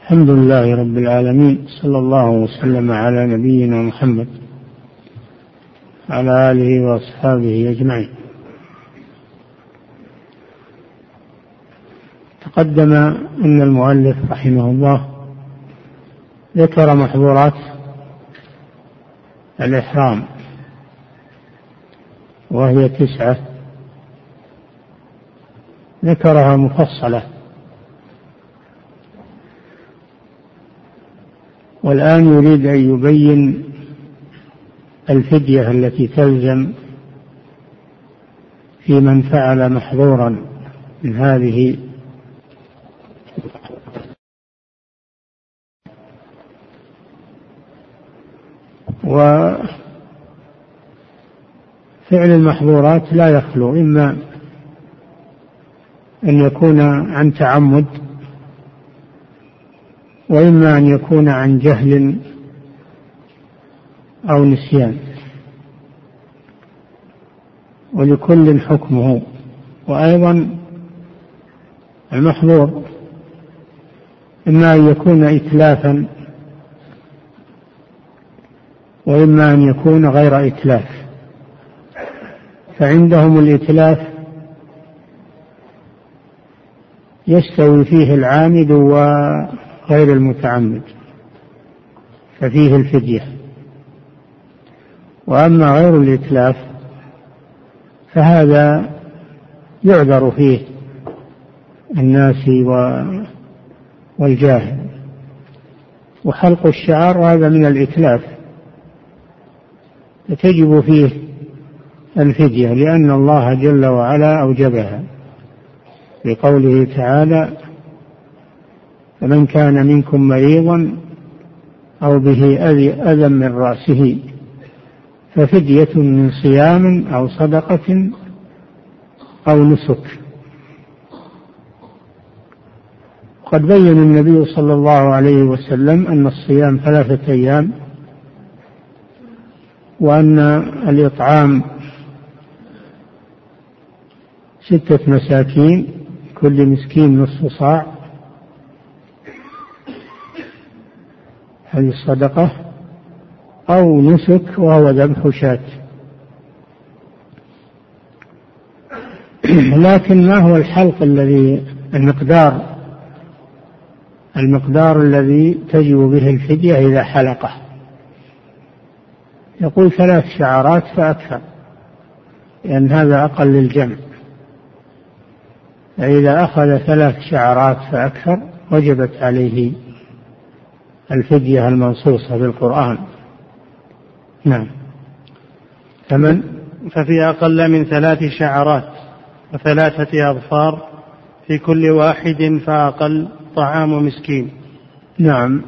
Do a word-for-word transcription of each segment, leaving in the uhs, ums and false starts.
الحمد لله رب العالمين، صلى الله وسلم على نبينا محمد على آله وأصحابه أجمعين. تقدم أن المؤلف رحمه الله ذكر محظورات الإحرام وهي تسعة، ذكرها مفصلة، والآن يريد أن يبين الفدية التي تلزم في من فعل محظورا من هذه. وفعل المحظورات لا يخلو إما أن يكون عن تعمد، وإما أن يكون عن جهل أو نسيان، ولكل حكمه. وأيضا المحظور إما أن يكون إتلافا، وإما أن يكون غير إتلاف. فعندهم الإتلاف يستوي فيه العامد وغير المتعمد، ففيه الفدية. وأما غير الإتلاف فهذا يعذر فيه الناس والجاهل. وحلق الشعر هذا من الإتلاف، فتجب فيه الفدية لأن الله جل وعلا أوجبها بقوله تعالى: فمن كان منكم مريضا أو به أذى من رأسه ففدية من صيام أو صدقة أو نسك. قد بين النبي صلى الله عليه وسلم أن الصيام ثلاثة أيام، وأن الإطعام ستة مساكين، كل مسكين نصف صاع، هذه الصدقة، أو نسك وهو ذبح شاة. لكن ما هو الحلق الذي المقدار المقدار الذي تجب به الفدية إذا حلقه؟ يقول ثلاث شعرات فأكثر، لأن هذا أقل للجمع. فإذا أخذ ثلاث شعرات فأكثر وجبت عليه الفدية المنصوصة في القرآن. نعم. فمن ففي أقل من ثلاث شعرات وثلاثة أظفار في كل واحد فأقل طعام مسكين. نعم.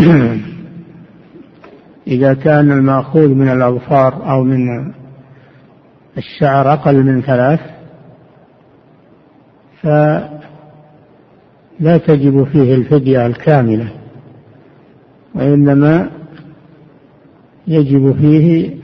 إذا كان المأخوذ من الأظفار أو من الشعر أقل من ثلاث فلا تجب فيه الفدية الكاملة، وإنما يجب فيه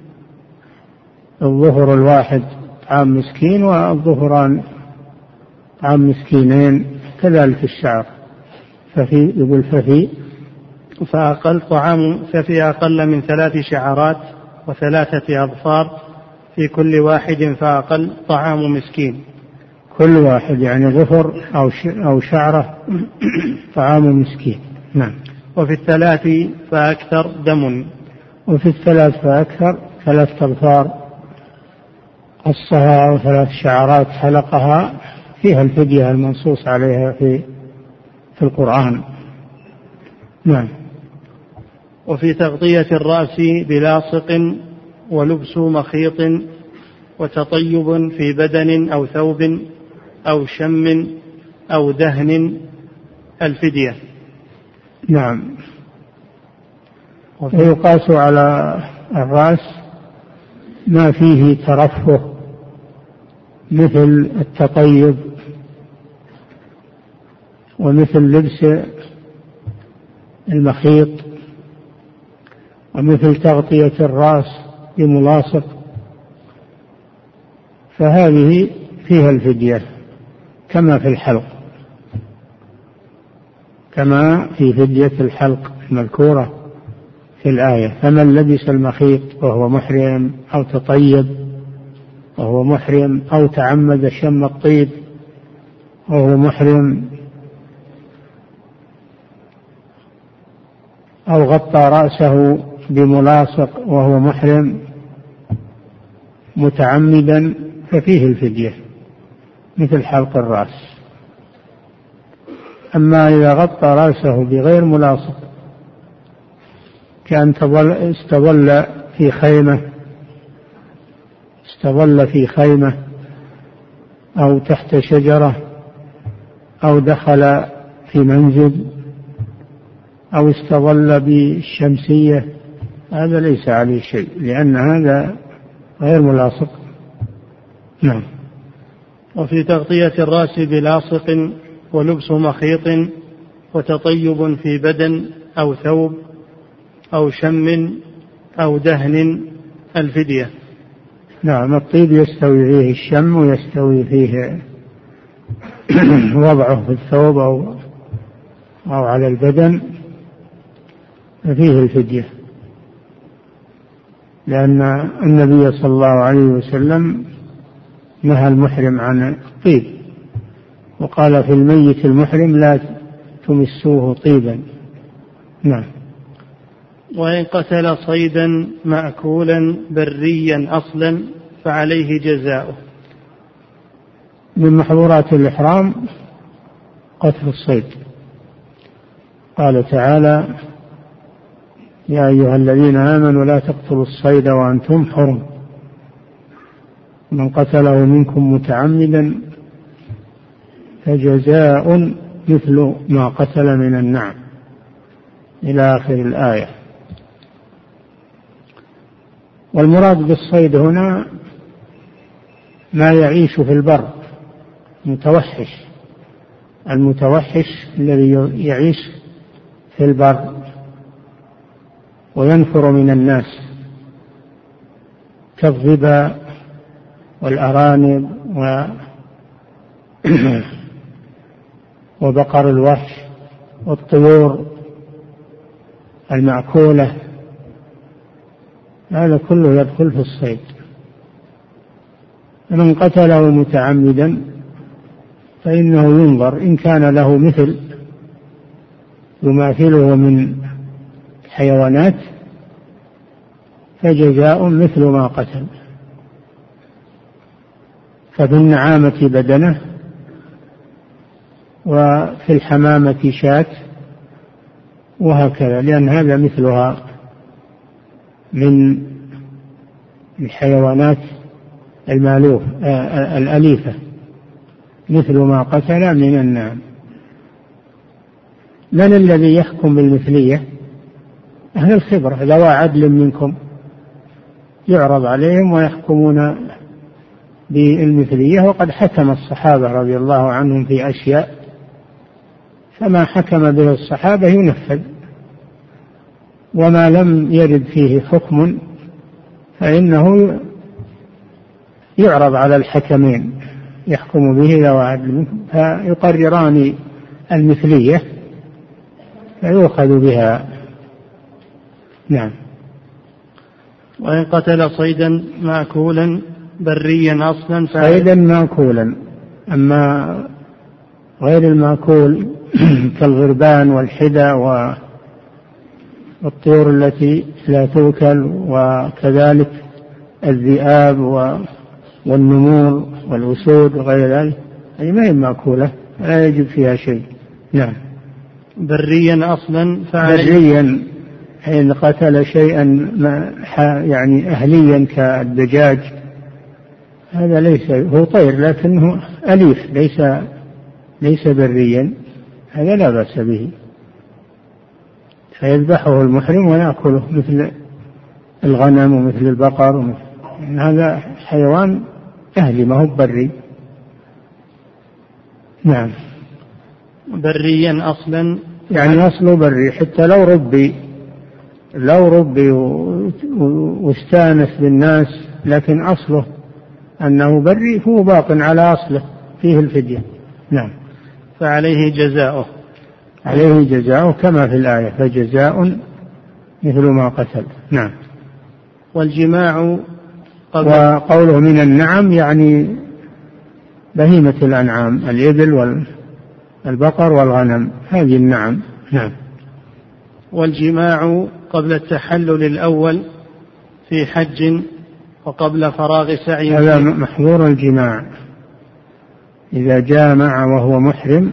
الظهر الواحد طعام مسكين، والظهران طعام مسكينين، كذلك الشعر. ففي يقول ففي فأقل طعام ففي أقل من ثلاث شعرات وثلاثة أظفار في كل واحد فأقل طعام مسكين. كل واحد يعني ظفر أو أو شعرة طعام مسكين. نعم. وفي الثلاث فأكثر دم. وفي الثلاث فأكثر ثلاث أظفار قصها أو ثلاث شعرات حلقها فيها الفدية المنصوص عليها في في القرآن. نعم. وفي تغطية الرأس بلاصق ولبس مخيط وتطيب في بدن أو ثوب أو شم أو دهن الفدية. نعم. ويقاس على الرأس ما فيه ترفه مثل التطيب ومثل لبس المخيط ومثل تغطية الرأس بملاصق، فهذه فيها الفدية كما في الحلق. كما في فدية الحلق المذكورة في الآية. فمن لبس المخيط وهو محرم أو تطيب وهو محرم أو تعمد شم الطيب وهو محرم أو غطى رأسه بملاصق وهو محرم متعمدا ففيه الفدية مثل حلق الرأس. أما إذا غطى رأسه بغير ملاصق كأن استظل في خيمة استظل في خيمة أو تحت شجرة أو دخل في منزل أو استظل بالشمسية هذا ليس عليه شيء لأن هذا غير ملاصق. نعم. وفي تغطية الرأس بلاصق ولبس مخيط وتطيب في بدن أو ثوب أو شم أو دهن الفدية. نعم. الطيب يستوي فيه الشم ويستوي فيه وضعه في الثوب أو, أو على البدن ففيه الفدية لأن النبي صلى الله عليه وسلم نهى المحرم عن الطيب وقال في الميت المحرم لا تمسوه طيبا. نعم. وإن قتل صيدا مأكولا بريا أصلا فعليه جزاؤه. من محظورات الإحرام قتل الصيد. قال تعالى يا أيها الذين آمنوا لا تقتلوا الصيد وأنتم حرم من قتله منكم متعمدا فجزاء مثل ما قتل من النعم إلى آخر الآية. والمراد بالصيد هنا ما يعيش في البر متوحش المتوحش الذي يعيش في البر وينفر من الناس كالظبا والأرانب و وبقر الوحش والطيور المأكولة هذا كله يدخل في الصيد. من قتله متعمدا فإنه ينظر إن كان له مثل يماثله من حيوانات فجزاء مثل ما قتل. ففي النعامة بدنه وفي الحمامة شاة وهكذا لأن هذا مثلها من الحيوانات المألوف الأليفة مثل ما قتل من النعم. من الذي يحكم بالمثلية؟ أهل الخبرة ذوى عدل منكم يعرض عليهم ويحكمون بالمثلية. وقد حكم الصحابة رضي الله عنهم في أشياء فما حكم به الصحابة ينفذ وما لم يرد فيه حكم فإنه يعرض على الحكمين يحكم به ذوى عدل منكم فيقرران المثلية فيؤخذ بها. نعم. وإن قتل صيدا مأكولا بريا أصلا صيدا مأكولا. أما غير المأكول كالغربان والحدى والطيور التي لا تؤكل وكذلك الذئاب والنمور والأسود وغير ذلك أي ما هي مأكولة لا يجب فيها شيء. نعم. بريا أصلا بريا حين قتل شيئا يعني أهليا كالدجاج هذا ليس هو طير لكنه أليف ليس ليس بريا هذا لا بأس به فيذبحه المحرم ويأكله مثل الغنم ومثل البقر ومثل هذا حيوان أهلي ما هو بري. نعم. بريا أصلا يعني أصله بري حتى لو ربي لو ربي واستانس بالناس لكن أصله أنه بري هو باق على أصله فيه الفدية. نعم. فعليه جزاؤه. عليه جزاء كما في الآية فجزاء مثل ما قتل. نعم. والجماع قبل وقوله من النعم يعني بهيمة الأنعام الإبل والبقر والغنم هذه النعم. نعم. والجماع قبل التحلل الأول في حج وقبل فراغ سعي. هذا محظور الجماع إذا جامع وهو محرم،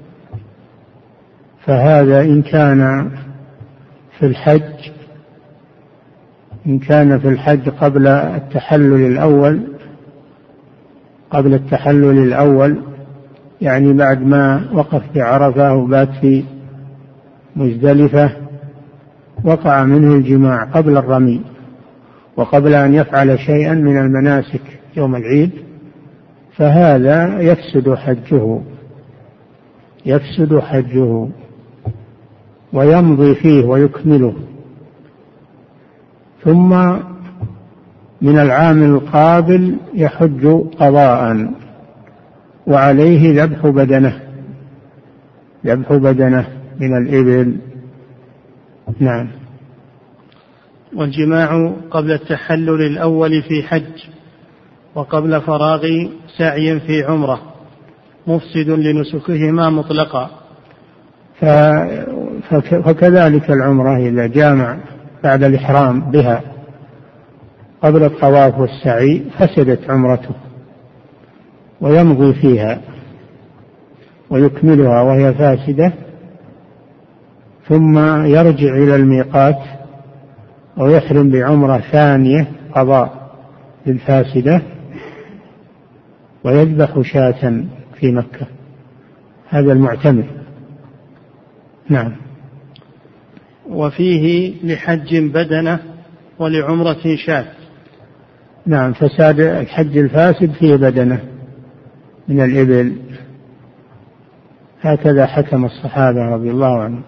فهذا إن كان في الحج إن كان في الحج قبل التحلل الأول قبل التحلل الأول يعني بعد ما وقف في عرفة وبات في مزدلفة وقع منه الجماع قبل الرمي وقبل أن يفعل شيئا من المناسك يوم العيد، فهذا يفسد حجه يفسد حجه ويمضي فيه ويكمله، ثم من العام القابل يحج قضاء وعليه ذبح بدنه ذبح بدنه من الإبل. نعم. والجماع قبل التحلل الأول في حج وقبل فراغ سعي في عمرة مفسد لنسكهما مطلقا. فكذلك العمرة إذا جامع بعد الإحرام بها قبل الطواف والسعي فسدت عمرته ويمضي فيها ويكملها وهي فاسدة، ثم يرجع إلى الميقات ويحرم بعمرة ثانية قضاء للفاسدة ويذبح شاة في مكة. هذا المعتمر. نعم. وفيه لحج بدنة ولعمرة شاة. نعم. فساد الحج الفاسد فيه بدنة من الإبل، هكذا حكم الصحابة رضي الله عنهم.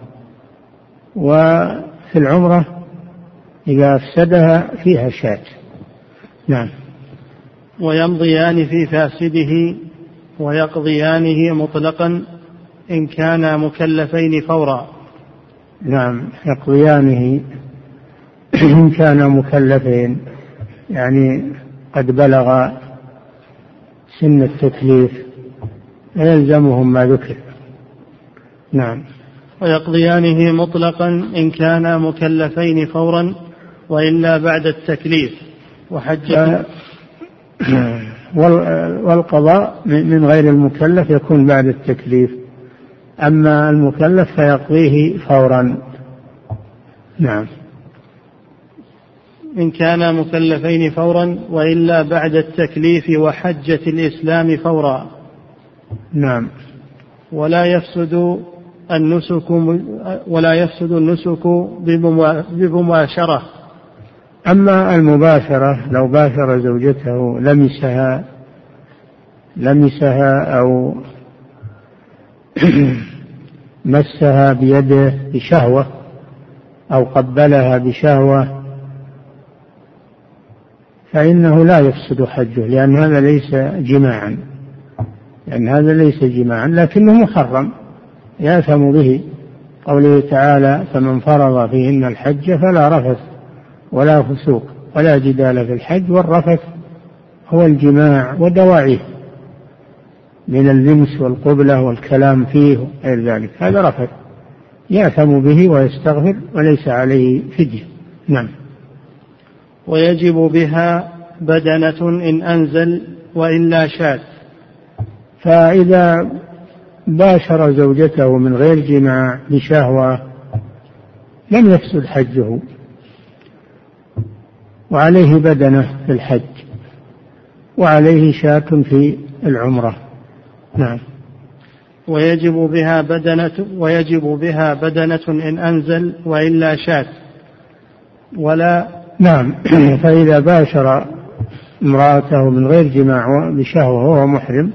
وفي العمرة إذا أفسدها فيها شاة. نعم. ويمضيان في فاسده ويقضيانه مطلقا إن كانا مكلفين فورا. نعم. يقضيانه إن كانا مكلفين يعني قد بلغ سن التكليف فيلزمهم ما ذكر. نعم. ويقضيانه مطلقا إن كانا مكلفين فورا وإلا بعد التكليف وحجة. والقضاء من غير المكلف يكون بعد التكليف، أما المكلف فيقضيه فورا. نعم. إن كانا مكلفين فورا وإلا بعد التكليف وحجة الإسلام فورا. نعم. ولا يفسد النسك ولا يفسد النسك بمباشرة. أما المباشرة لو باشر زوجته لمسها لمسها أو مسها بيده بشهوة أو قبلها بشهوة فإنه لا يفسد حجه، لأن هذا ليس جماعا لأن هذا ليس جماعا لكنه محرم يأثم به. قوله تعالى: فمن فرض فيهن الحج فلا رفث ولا فسوق ولا جدال في الحج. والرفث هو الجماع ودواعيه من اللمس والقبلة والكلام فيه غير ذلك، هذا رفث يأثم به ويستغفر وليس عليه فدية. نعم. ويجب بها بدنة إن أنزل وإلا شاة. فإذا باشر زوجته من غير جماع بشهوة لم يفسد حجه وعليه بدنة في الحج وعليه شاة في العمرة. نعم. ويجب بها بدنة ويجب بها بدنة إن أنزل وإلا شاة ولا. نعم. فإذا باشر امرأته من غير جماع بشهوة وهو محرم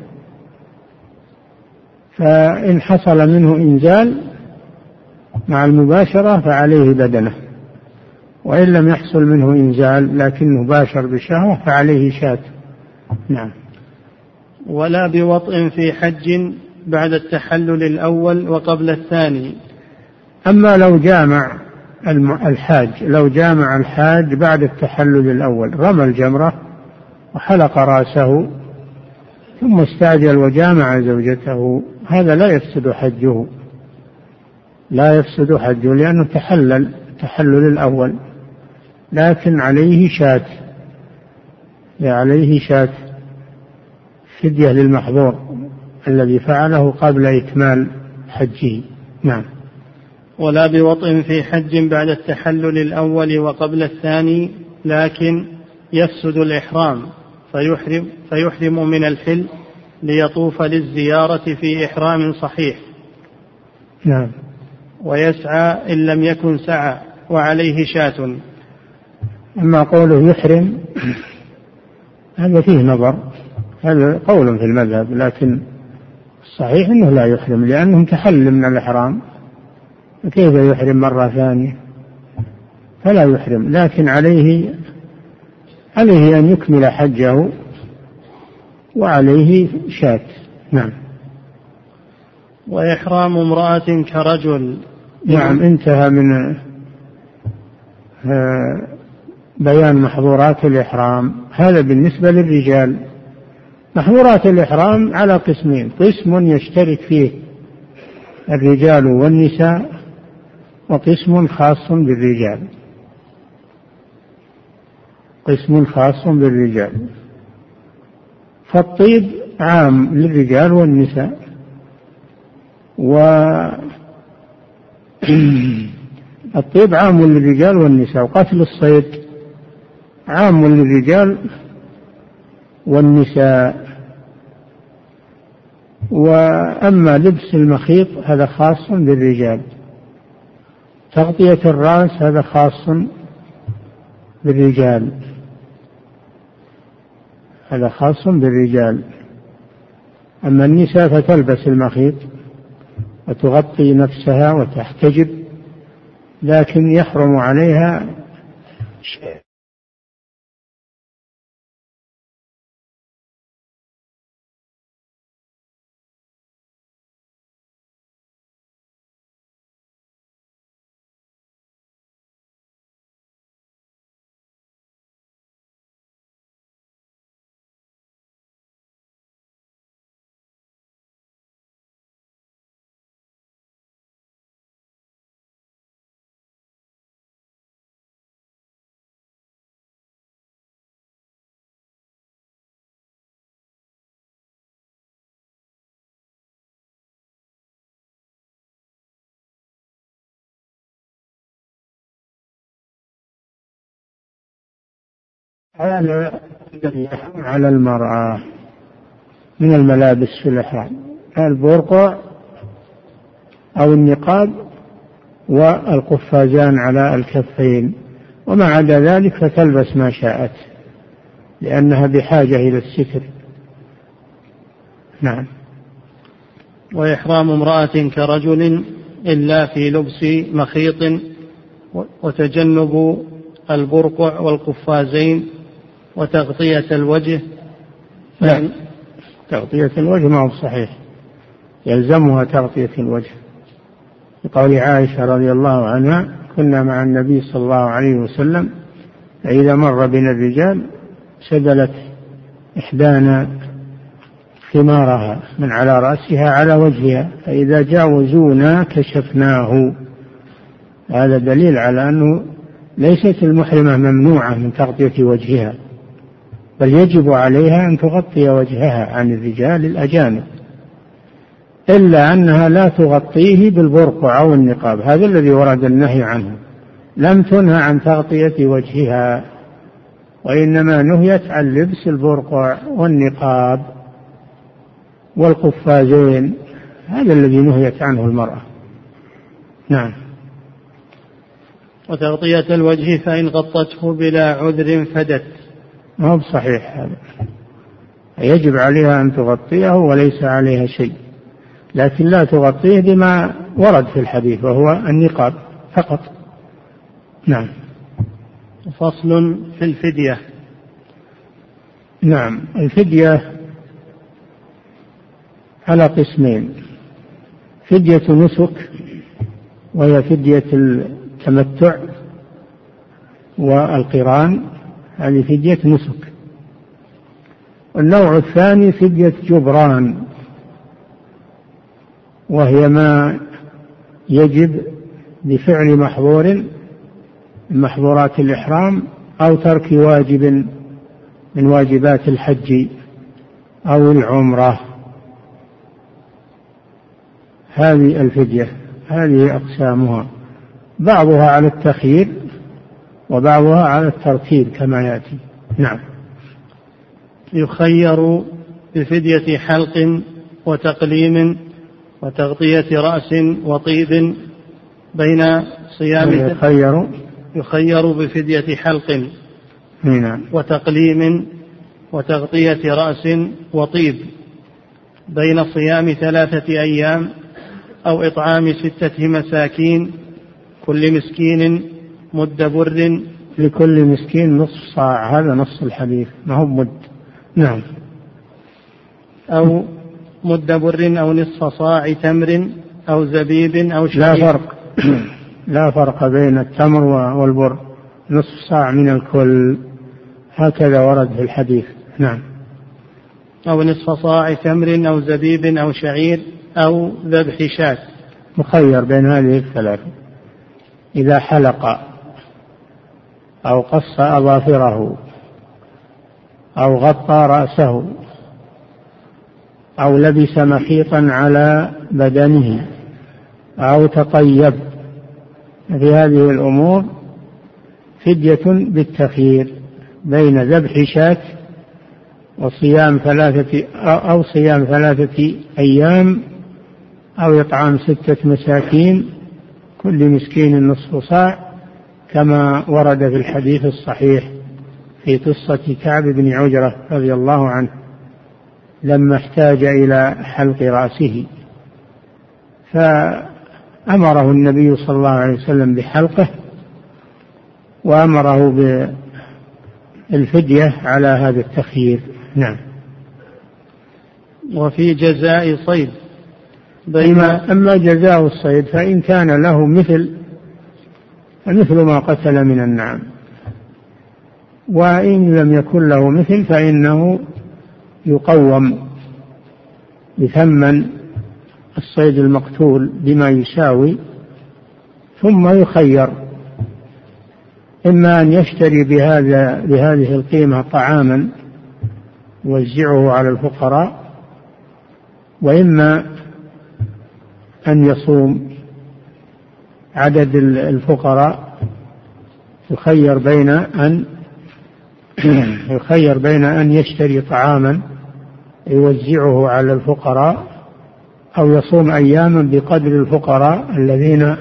فإن حصل منه إنزال مع المباشرة فعليه بدنة، وإن لم يحصل منه إنزال لكنه باشر بشهوة فعليه شاة. نعم. ولا بوطء في حج بعد التحلل الأول وقبل الثاني. أما لو جامع الحاج لو جامع الحاج بعد التحلل الأول، رمى الجمرة وحلق رأسه ثم استعجل وجامع زوجته، هذا لا يفسد حجه، لا يفسد حجه لأنه تحلل التحلل الأول، لكن عليه شاة عليه شاة فدية للمحظور الذي فعله قبل إكمال حجه. نعم. ولا بوطء في حج بعد التحلل الأول وقبل الثاني، لكن يفسد الإحرام فيحرم, فيحرم من الحل ليطوف للزيارة في إحرام صحيح. نعم. ويسعى إن لم يكن سعى وعليه شاة. أما قوله يحرم هذا فيه نظر، هذا قول في المذهب، لكن الصحيح أنه لا يحرم لأنه تحل من الإحرام، كيف يحرم مرة ثانية؟ فلا يحرم، لكن عليه عليه أن يكمل حجه وعليه شاة. نعم. وإحرام امرأة كرجل. نعم. انتهى من بيان محظورات الإحرام. هذا بالنسبة للرجال. محظورات الإحرام على قسمين، قسم يشترك فيه الرجال والنساء، وقسم خاص بالرجال قسم خاص بالرجال فالطيب عام للرجال والنساء، والطيب عام للرجال والنساء، وقتل الصيد عام للرجال والنساء. وأما لبس المخيط هذا خاص بالرجال، تغطية الرأس هذا خاص بالرجال هذا خاص بالرجال أما النساء فتلبس المخيط وتغطي نفسها وتحتجب، لكن يحرم عليها شيء. هذا الذي يحرم على المرأة من الملابس في الإحرام، البرقع أو النقاب والقفازان على الكفين، وما عدا ذلك فتلبس ما شاءت لأنها بحاجة إلى الستر. نعم. وإحرام امرأة كرجل إلا في لبس مخيط وتجنب البرقع والقفازين وتغطية الوجه. لا، تغطية الوجه ما هو صحيح، يلزمها تغطية الوجه، بقول عائشة رضي الله عنها: كنا مع النبي صلى الله عليه وسلم فإذا مر بنا الرجال سدلت إحدانا خمارها من على رأسها على وجهها، فإذا جاوزونا كشفناه. هذا دليل على أنه ليست المحرمة ممنوعة من تغطية وجهها، بل يجب عليها أن تغطي وجهها عن الرجال الأجانب، إلا أنها لا تغطيه بالبرقع أو النقاب، هذا الذي ورد النهي عنه. لم تنهى عن تغطية وجهها، وإنما نهيت عن لبس البرقع والنقاب والقفازين، هذا الذي نهيت عنه المرأة. نعم. وتغطية الوجه فإن غطته بلا عذر فدت. ما هو صحيح هذا، يجب عليها أن تغطيه وليس عليها شيء، لكن لا تغطيه بما ورد في الحديث وهو النقاب فقط. نعم. فصل في الفدية. نعم. الفدية على قسمين: فدية نسك وهي فدية التمتع، والقران هذه فدية نسك. النوع الثاني فدية جبران، وهي ما يجب بفعل محظور من محظورات الإحرام أو ترك واجب من واجبات الحج أو العمرة. هذه الفدية هذه أقسامها، بعضها على التخيير وبعضها على الترتيب كما يأتي. نعم. يخير بفدية حلق وتقليم وتغطية رأس وطيب بين صيام يخير يخير بفدية حلق نعم. وتقليم وتغطية رأس وطيب بين صيام ثلاثة أيام أو إطعام ستة مساكين كل مسكين مد بر، لكل مسكين نصف صاع، هذا نص الحديث ما هو مد. نعم. أو مد بر أو نصف صاع تمر أو زبيب أو شعير. لا فرق لا فرق بين التمر والبر، نصف صاع من الكل، هكذا ورد في الحديث. نعم. أو نصف صاع تمر أو زبيب أو شعير أو ذبح شاة. مخير بين هذه الثلاثة: إذا حلق أو قص أظافره أو غطى رأسه أو لبس مخيطا على بدنه أو تطيب، في هذه الأمور فدية بالتخيير بين ذبح شاة وصيام ثلاثة أو صيام ثلاثة أيام أو إطعام ستة مساكين كل مسكين نصف صاع، كما ورد في الحديث الصحيح في قصة كعب بن عجرة رضي الله عنه لما احتاج إلى حلق رأسه، فأمره النبي صلى الله عليه وسلم بحلقه وأمره بالفدية على هذا التخيير. نعم. وفي جزاء صيد أما, أما جزاء الصيد فإن كان له مثل فمثل ما قتل من النعم، وإن لم يكن له مثل فإنه يقوم بثمن الصيد المقتول بما يساوي، ثم يخير إما أن يشتري بهذا بهذه القيمة طعاما يوزعه على الفقراء، وإما أن يصوم عدد الفقراء. يخير بين أن يخير بين أن يشتري طعاما يوزعه على الفقراء أو يصوم أياما بقدر الفقراء الذين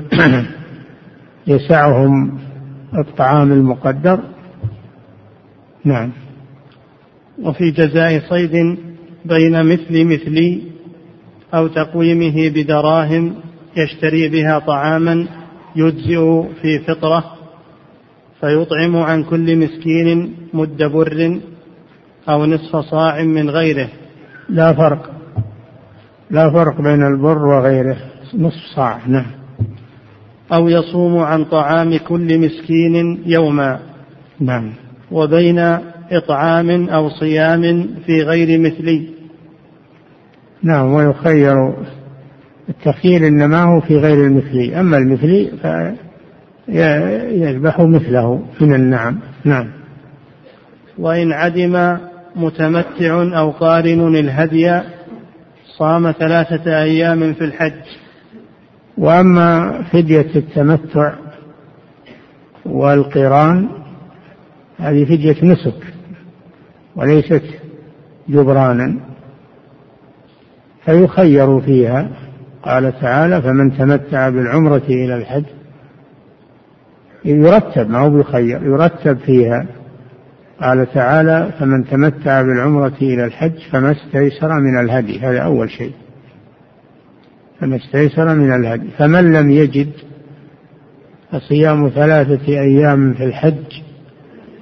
يسعهم الطعام المقدر. نعم. وفي جزاء صيد بين مثل مثلي أو تقويمه بدراهم يشتري بها طعاما يجزئ في فطرة فيطعم عن كل مسكين مد بر أو نصف صاع من غيره. لا فرق لا فرق بين البر وغيره، نصف صاع. نعم. أو يصوم عن طعام كل مسكين يوما. نعم. وبين إطعام أو صيام في غير مثلي. نعم. ويخير التخيير إنما هو في غير المثلي، أما المثلي فيذبح مثله من النعم. نعم. وإن عدم متمتع أو قارن الهدي صام ثلاثة أيام في الحج. وأما فدية التمتع والقران هذه فدية نسك وليست جبرانا، فيخير فيها. قال تعالى: فمن تمتع بالعمرة إلى الحج، يرتب، ما هو بيخير، يرتب فيها. قال تعالى: فمن تمتع بالعمرة إلى الحج فما استيسر من الهدي، هذا أول شيء، فما استيسر من الهدي. فمن لم يجد فصيام ثلاثة أيام في الحج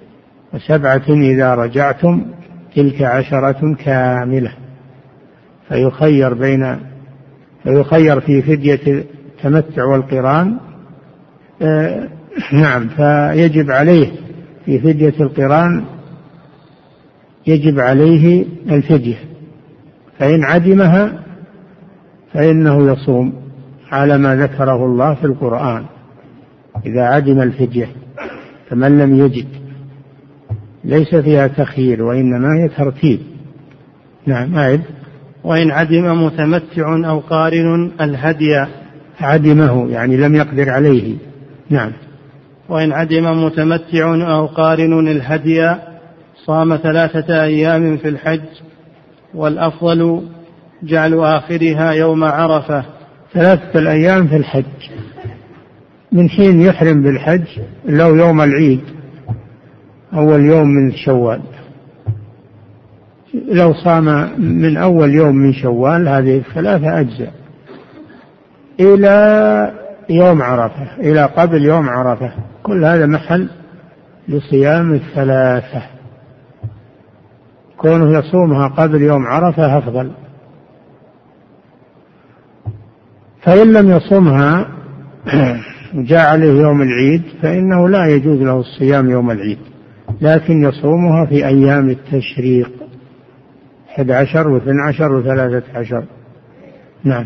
وسبعة إذا رجعتم تلك عشرة كاملة. فيخير بين فيخير في فدية التمتع والقران. آه نعم، فيجب عليه في فدية القران يجب عليه الفدية، فإن عدمها فإنه يصوم على ما ذكره الله في القرآن إذا عدم الفدية. فمن لم يجد، ليس فيها تخيير وإنما هي ترتيب. نعم. أعد. وإن عدم متمتع أو قارن الهدي. عدمه يعني لم يقدر عليه. نعم. وإن عدم متمتع أو قارن الهدي صام ثلاثة أيام في الحج، والأفضل جعل آخرها يوم عرفة. ثلاثة الأيام في الحج من حين يحرم بالحج لو يوم العيد أول يوم من شوال، لو صام من أول يوم من شوال هذه الثلاثة أجزاء إلى يوم عرفة، إلى قبل يوم عرفة، كل هذا محل لصيام الثلاثة. كونه يصومها قبل يوم عرفة أفضل. فإن لم يصومها جاء عليه يوم العيد فإنه لا يجوز له الصيام يوم العيد، لكن يصومها في أيام التشريق أحد عشر واثنى عشر وثلاثة عشر. نعم.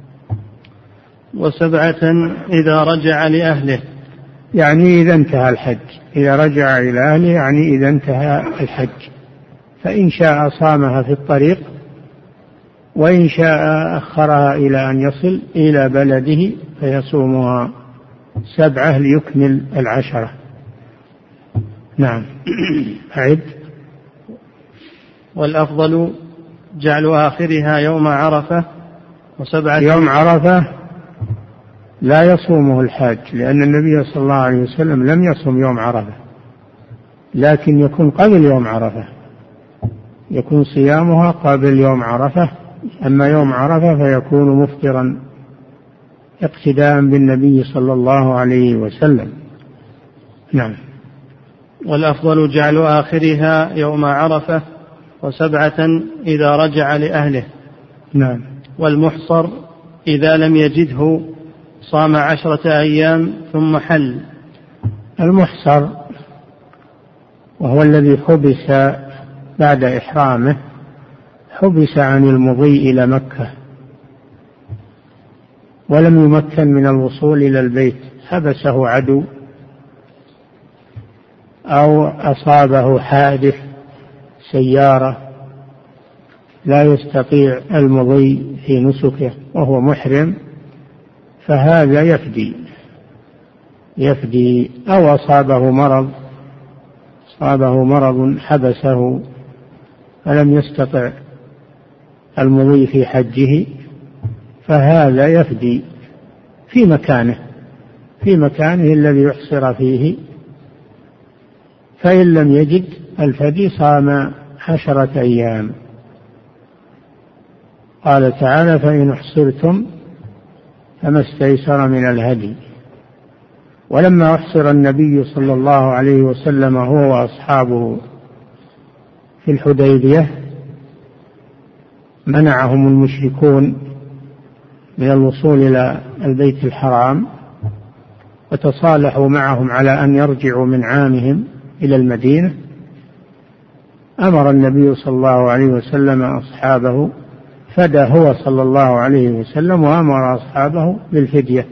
وسبعة إذا رجع لأهله، يعني إذا انتهى الحج، إذا رجع إلى أهله يعني إذا انتهى الحج، فإن شاء صامها في الطريق، وإن شاء أخرها إلى أن يصل إلى بلده فيصومها سبعة ليكمل العشرة. نعم. أعد. والأفضل جعل آخرها يوم عرفة. وسبعة يوم عرفة لا يصومه الحاج، لأن النبي صلى الله عليه وسلم لم يصوم يوم عرفة، لكن يكون قبل يوم عرفة، يكون صيامها قبل يوم عرفة. أما يوم عرفة فيكون مفطرا اقتداء بالنبي صلى الله عليه وسلم. نعم. والأفضل جعل آخرها يوم عرفة. وسبعة إذا رجع لأهله. نعم. والمحصر إذا لم يجده صام عشرة أيام ثم حل. المحصر وهو الذي حبس بعد إحرامه، حبس عن المضي إلى مكة ولم يمكن من الوصول إلى البيت، حبسه عدو أو أصابه حادث سيارة لا يستطيع المضي في نسكه وهو محرم، فهذا يفدي يفدي أو أصابه مرض أصابه مرض حبسه فلم يستطع المضي في حجه، فهذا يفدي في مكانه في مكانه الذي يحصر فيه. فإن لم يجد الفدي صام عشرة أيام. قال تعالى: فإن احصرتم فما استيسر من الهدي. ولما احصر النبي صلى الله عليه وسلم هو وأصحابه في الحديبية منعهم المشركون من الوصول إلى البيت الحرام، وتصالحوا معهم على أن يرجعوا من عامهم إلى المدينة. أمر النبي صلى الله عليه وسلم أصحابه، فدى هو صلى الله عليه وسلم وأمر أصحابه بالفدية،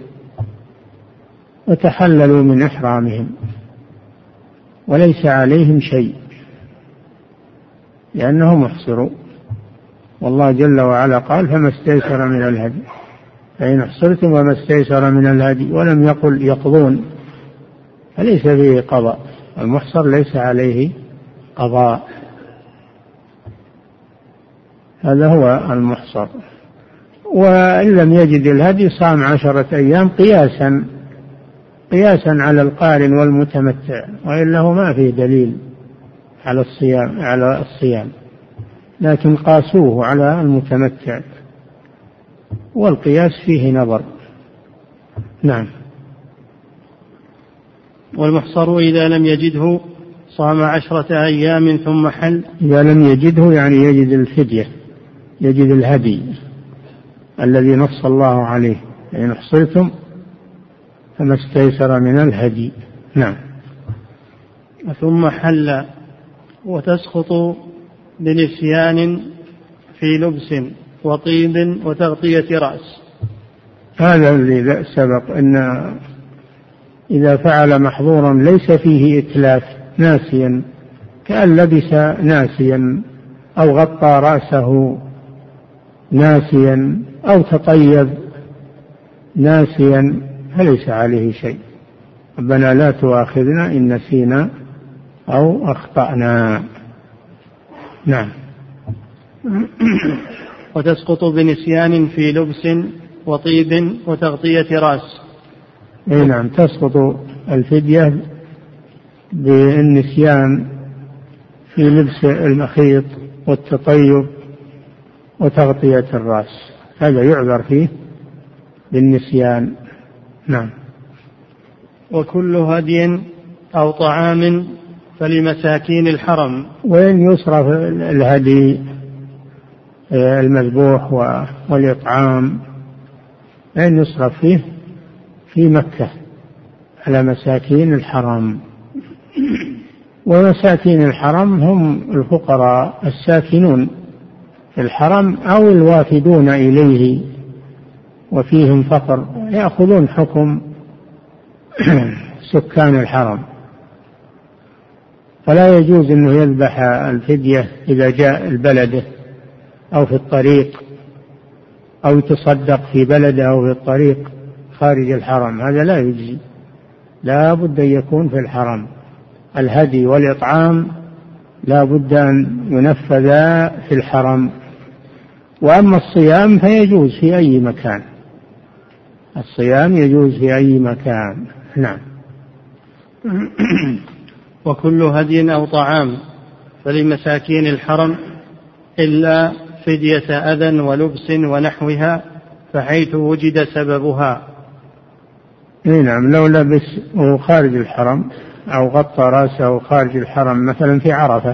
وتحللوا من إحرامهم وليس عليهم شيء لأنهم احصروا. والله جل وعلا قال: فما استيسر من الهدي، فإن احصرتم وما استيسر من الهدي، ولم يقل يقضون، فليس فيه قضاء. المحصر ليس عليه قضاء، هذا هو المحصر. وإن لم يجد الهدي صام عشرة أيام قياسا قياسا على القارن والمتمتع، وإلا ما فيه دليل على الصيام على الصيام لكن قاسوه على المتمتع، والقياس فيه نظر. نعم. والمحصر إذا لم يجده صام عشرة أيام ثم حل. إذا لم يجده يعني يجد الفدية، يجد الهدي الذي نص الله عليه، إن أحصرتم فما استيسر من الهدي. نعم. ثم حل وتسقط بنسيان في لبس وطيب وتغطية رأس. هذا الذي سبق أن إذا فعل محظورا ليس فيه إتلاف ناسيا، كأن لبس ناسيا أو غطى رأسه ناسيا أو تطيب ناسيا فليس عليه شيء. ربنا لا تؤاخذنا إن نسينا أو أخطأنا. نعم. وتسقط بنسيان في لبس وطيب وتغطية رأس. أي نعم، تسقط الفدية بالنسيان في لبس المخيط والتطيب وتغطية الرأس، هذا يعذر فيه بالنسيان. نعم. وكل هدي أو طعام فلمساكين الحرم. وإن يصرف الهدي المذبوح والإطعام إن يصرف فيه في مكة على مساكين الحرم. ومساكين الحرم هم الفقراء الساكنون في الحرم أو الوافدون إليه وفيهم فقر، يأخذون حكم سكان الحرم. فلا يجوز أنه يذبح الفدية إذا جاء البلد أو في الطريق أو يتصدق في بلده أو في الطريق خارج الحرم، هذا لا يجزي، لا بد أن يكون في الحرم. الهدي والإطعام لا بد أن ينفذا في الحرم. وأما الصيام فيجوز في أي مكان، الصيام يجوز في أي مكان. نعم. وكل هدي أو طعام فلمساكين الحرم إلا فدية أذى ولبس ونحوها فحيث وجد سببها. نعم، لو لبس وهو خارج الحرم أو غطى رأسه خارج الحرم مثلا في عرفة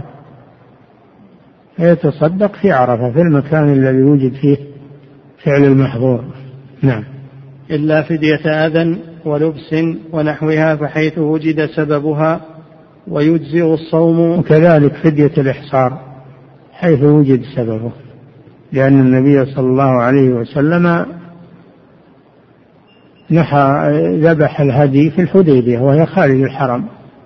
فيتصدق في عرفة في المكان الذي وجد فيه فعل المحظور. نعم. إلا فدية أذى ولبس ونحوها فحيث وجد سببها ويجزئ الصوم. وكذلك فدية الإحصار حيث وجد سببه، لأن النبي صلى الله عليه وسلم نحى ذبح الهدي في الحديبية وهي خارج الحرم،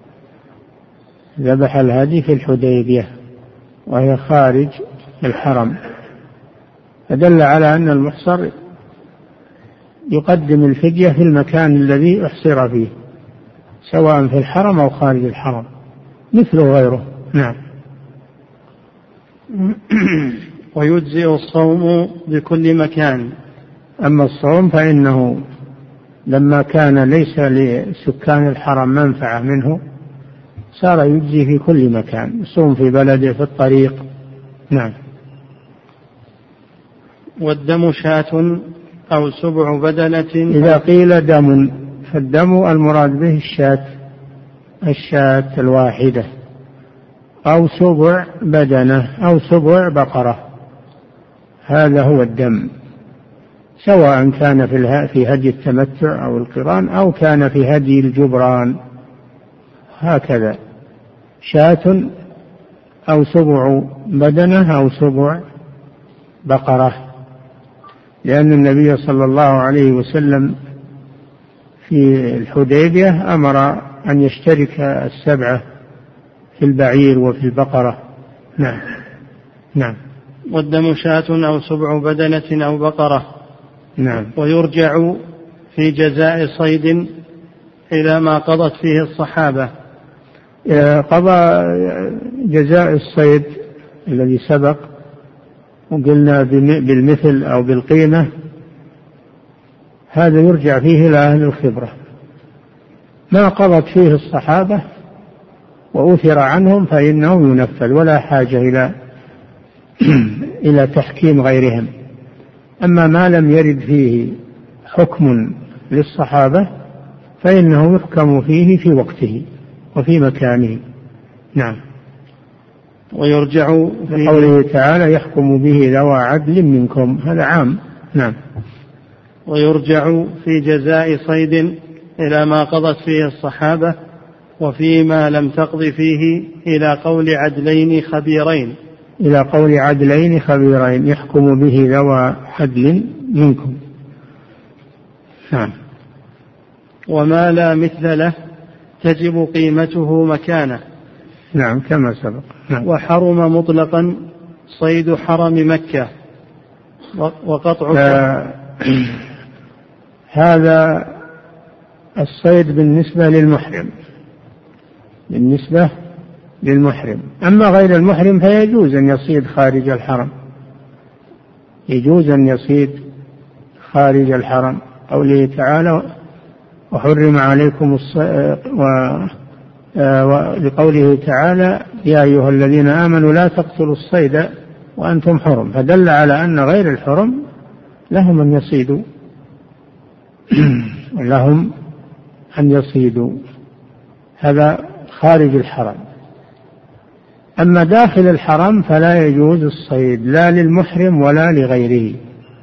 ذبح الهدي في الحديبية وهي خارج الحرم، فدل على أن المحصر يقدم الفدية في المكان الذي أحصر فيه سواء في الحرم أو خارج الحرم مثله غيره. نعم. ويجزئ الصوم بكل مكان. أما الصوم فإنه لما كان ليس لسكان الحرم منفعة منه صار يجزي في كل مكان، يصوم في بلده في الطريق. نعم. والدم شاة أو سبع بدنة. إذا قيل دم فالدم المراد به الشاة، الشاة الواحدة، أو سبع بدنة أو سبع بقرة، هذا هو الدم، سواء كان في هدي التمتع أو القران أو كان في هدي الجبران، هكذا شاة أو سبع بدنة أو سبع بقرة، لأن النبي صلى الله عليه وسلم في الحديبية أمر أن يشترك السبعة في البعير وفي البقرة. نعم. نعم. والدم شاة أو سبع بدنة أو بقرة. نعم. ويرجع في جزاء صيد إلى ما قضت فيه الصحابة. قضى جزاء الصيد الذي سبق وقلنا بالمثل أو بالقيمة، هذا يرجع فيه إلى أهل الخبرة. ما قضت فيه الصحابة وأثر عنهم فإنه ينفذ ولا حاجة إلى إلى تحكيم غيرهم. أما ما لم يرد فيه حكم للصحابة فإنه يحكم فيه في وقته وفي مكانه. نعم. ويرجع في قوله تعالى يحكم به ذوى عدل منكم، هذا عام. نعم. ويرجع في جزاء صيد إلى ما قضت فيه الصحابة، وفيما لم تقض فيه إلى قول عدلين خبيرين إلى قول عدلين خبيرين يحكم به ذوى عدل منكم. نعم. وما لا مثل له تجب قيمته مكانه. نعم كما سبق. نعم. وحرم مطلقا صيد حرم مكة وقطع آه هذا الصيد بالنسبة للمحرم، بالنسبة للمحرم. أما غير المحرم فيجوز أن يصيد خارج الحرم، يجوز أن يصيد خارج الحرم. قوله تعالى وحرم عليكم الصيد، ولقوله تعالى يا أيها الذين آمنوا لا تقتلوا الصيد وأنتم حرم، فدل على أن غير الحرم لهم أن يصيدوا لهم أن يصيدوا، هذا خارج الحرم. أما داخل الحرم فلا يجوز الصيد لا للمحرم ولا لغيره.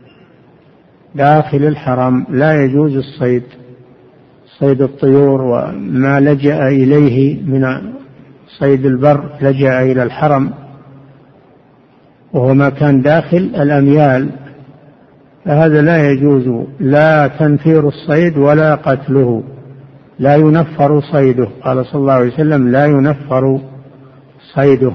داخل الحرم لا يجوز الصيد، صيد الطيور وما لجأ إليه من صيد البر لجأ إلى الحرم، وهو ما كان داخل الأميال، فهذا لا يجوز لا تنفير الصيد ولا قتله، لا ينفر صيده. قال صلى الله عليه وسلم لا ينفر صيده،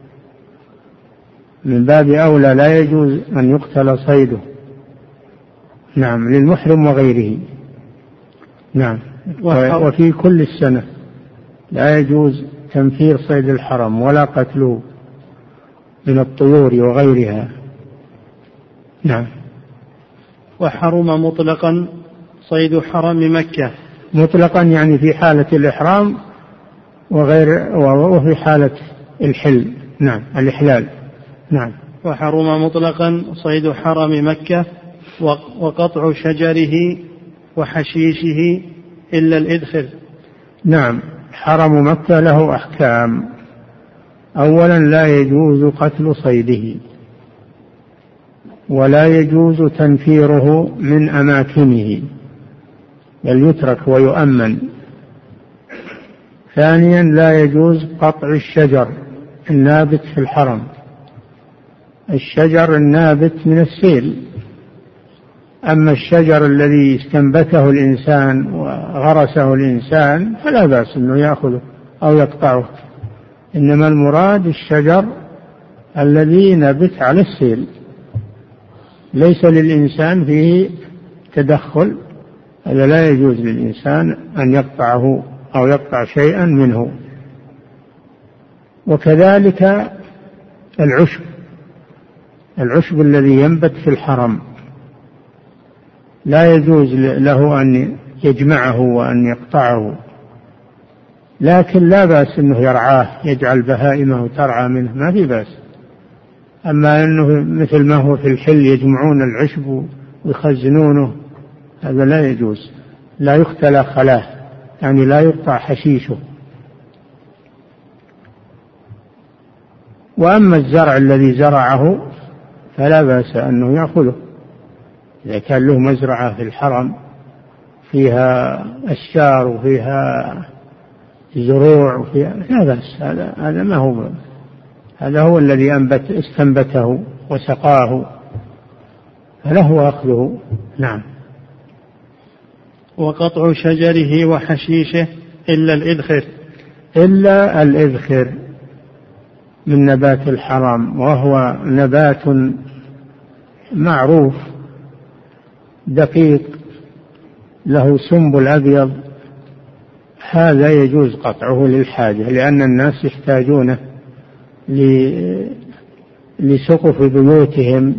من باب أولى لا يجوز أن يقتل صيده. نعم للمحرم وغيره. نعم. وفي كل السنة لا يجوز تنفير صيد الحرم ولا قتله من الطيور وغيرها. نعم. وحرم مطلقا صيد حرم مكة، مطلقا يعني في حالة الإحرام وغير وفي حالة الحل. نعم الإحلال. نعم. وحرم مطلقا صيد حرم مكة وقطع شجره وحشيشه إلا الإذخر. نعم. حرم مكة له أحكام. أولا لا يجوز قتل صيده، ولا يجوز تنفيره من أماكنه، بل يترك ويؤمن. ثانيا لا يجوز قطع الشجر النابت في الحرم، الشجر النابت من السيل. أما الشجر الذي استنبته الإنسان وغرسه الإنسان فلا بأس أنه يأخذه أو يقطعه، إنما المراد الشجر الذي نبت على السيل ليس للإنسان فيه تدخل، هذا لا يجوز للإنسان أن يقطعه أو يقطع شيئا منه. وكذلك العشب، العشب الذي ينبت في الحرم لا يجوز له أن يجمعه وأن يقطعه، لكن لا بأس أنه يرعاه، يجعل بهائمه ترعى منه، ما في بأس. أما أنه مثل ما هو في الحل يجمعون العشب ويخزنونه، هذا لا يجوز، لا يختلى خلاه، يعني لا يقطع حشيشه. وأما الزرع الذي زرعه فلا بأس أنه يأخذه، إذا كان له مزرعة في الحرم فيها أشجار وفيها زروع وفيها لا بأس، هذا هذا ما هو، هذا هو الذي أنبت استنبته وسقاه فله أخذه. نعم. وقطع شجره وحشيشه إلا الإذخر، إلا الإذخر من نبات الحرم، وهو نبات معروف دقيق له سنبل أبيض، هذا يجوز قطعه للحاجة، لأن الناس يحتاجونه لسقف بيوتهم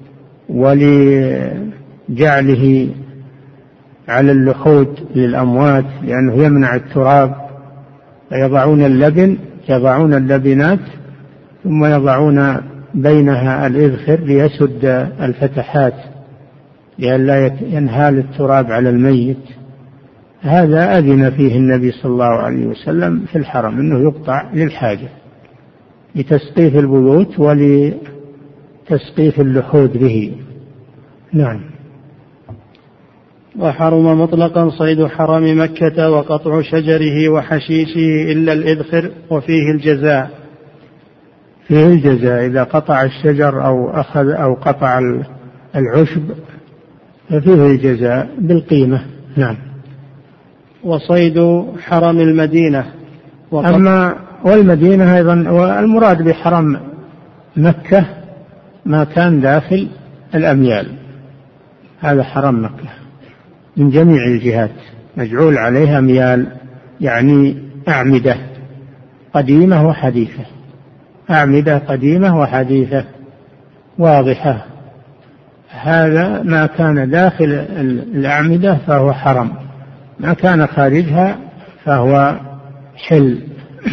ولجعله على اللحود للأموات، لأنه يمنع التراب، فيضعون اللبن، يضعون اللبنات ثم يضعون بينها الإذخر ليسد الفتحات لئلا ينهال التراب على الميت. هذا أذن فيه النبي صلى الله عليه وسلم في الحرم أنه يقطع للحاجة. لتسقيف البيوت ولتسقيف اللحود به. نعم. وحرم مطلقا صيد حرم مكة وقطع شجره وحشيشه إلا الإذخر وفيه الجزاء. فيه الجزاء إذا قطع الشجر أو أخذ أو قطع العشب ففيه الجزاء بالقيمة. نعم. وصيد حرم المدينة أما والمدينة أيضا، والمراد بحرم مكة ما كان داخل الأميال، هذا حرم مكة من جميع الجهات، مجعول عليها أميال يعني أعمدة قديمة وحديثة، أعمدة قديمة وحديثة واضحة. هذا ما كان داخل الأعمدة فهو حرم، ما كان خارجها فهو حل.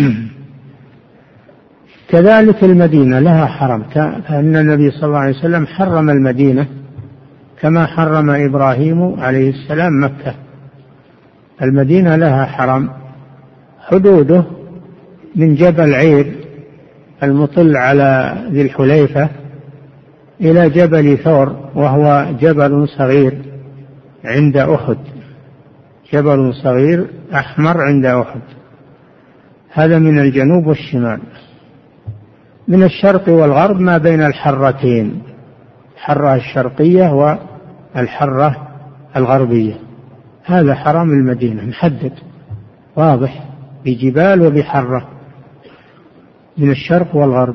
كذلك المدينة لها حرم، فإن النبي صلى الله عليه وسلم حرم المدينة كما حرم إبراهيم عليه السلام مكة. المدينة لها حرم، حدوده من جبل عير المطل على ذي الحليفة إلى جبل ثور وهو جبل صغير عند أحد، جبل صغير أحمر عند أحد، هذا من الجنوب والشمال. من الشرق والغرب ما بين الحرتين، الحرة الشرقية والحرة الغربية، هذا حرم المدينة محدد واضح بجبال وبحرة من الشرق والغرب.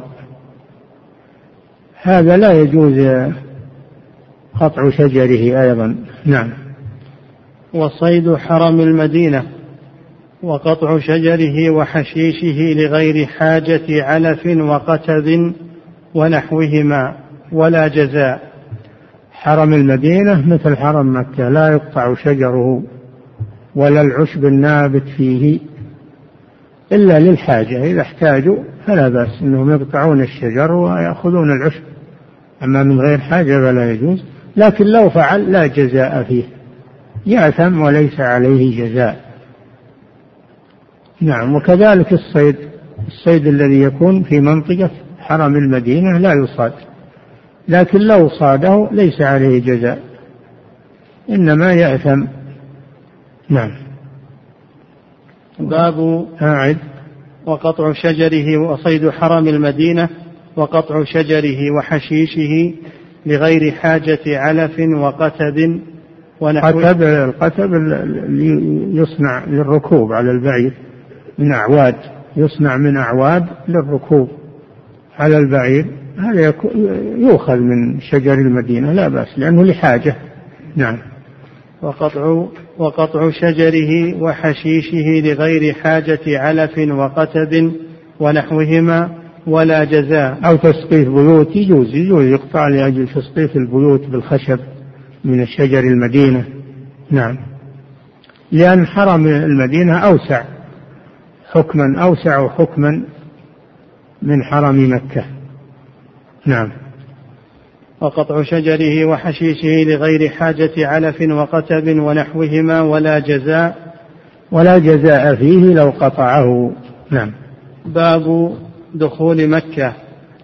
هذا لا يجوز قطع شجره أيضا. نعم. وصيد حرم المدينة وقطع شجره وحشيشه لغير حاجة علف وقتب ونحوهما ولا جزاء. حرم المدينة مثل حرم مكة لا يقطع شجره ولا العشب النابت فيه إلا للحاجة، إذا احتاجوا فلا بأس أنهم يقطعون الشجر ويأخذون العشب، أما من غير حاجة فلا يجوز. لكن لو فعل لا جزاء فيه، يأثم وليس عليه جزاء. نعم. وكذلك الصيد، الصيد الذي يكون في منطقة حرم المدينة لا يصاد، لكن لو صاده ليس عليه جزاء، إنما يأثم. نعم. باب أعد. وقطع شجره وصيد حرم المدينة وقطع شجره وحشيشه لغير حاجة علف وقتب ونحوه. قتب، القتب يصنع للركوب على البعير من أعواد، يصنع من أعواد للركوب على البعير، هذا يؤخذ من شجر المدينة لا بأس لأنه لحاجة. نعم. وقطع وقطع شجره وحشيشه لغير حاجة علف وقتب ونحوهما ولا جزاء. أو تسقيف بيوت يجوز، يجوز يقطع لأجل تسقيف البيوت بالخشب من الشجر المدينة. نعم. لأن حرم المدينة أوسع حكما، أوسع حكما من حرم مكة. نعم. وقطع شجره وحشيشه لغير حاجة علف وقتب ونحوهما ولا جزاء. ولا جزاء فيه لو قطعه. نعم. باب دخول مكة.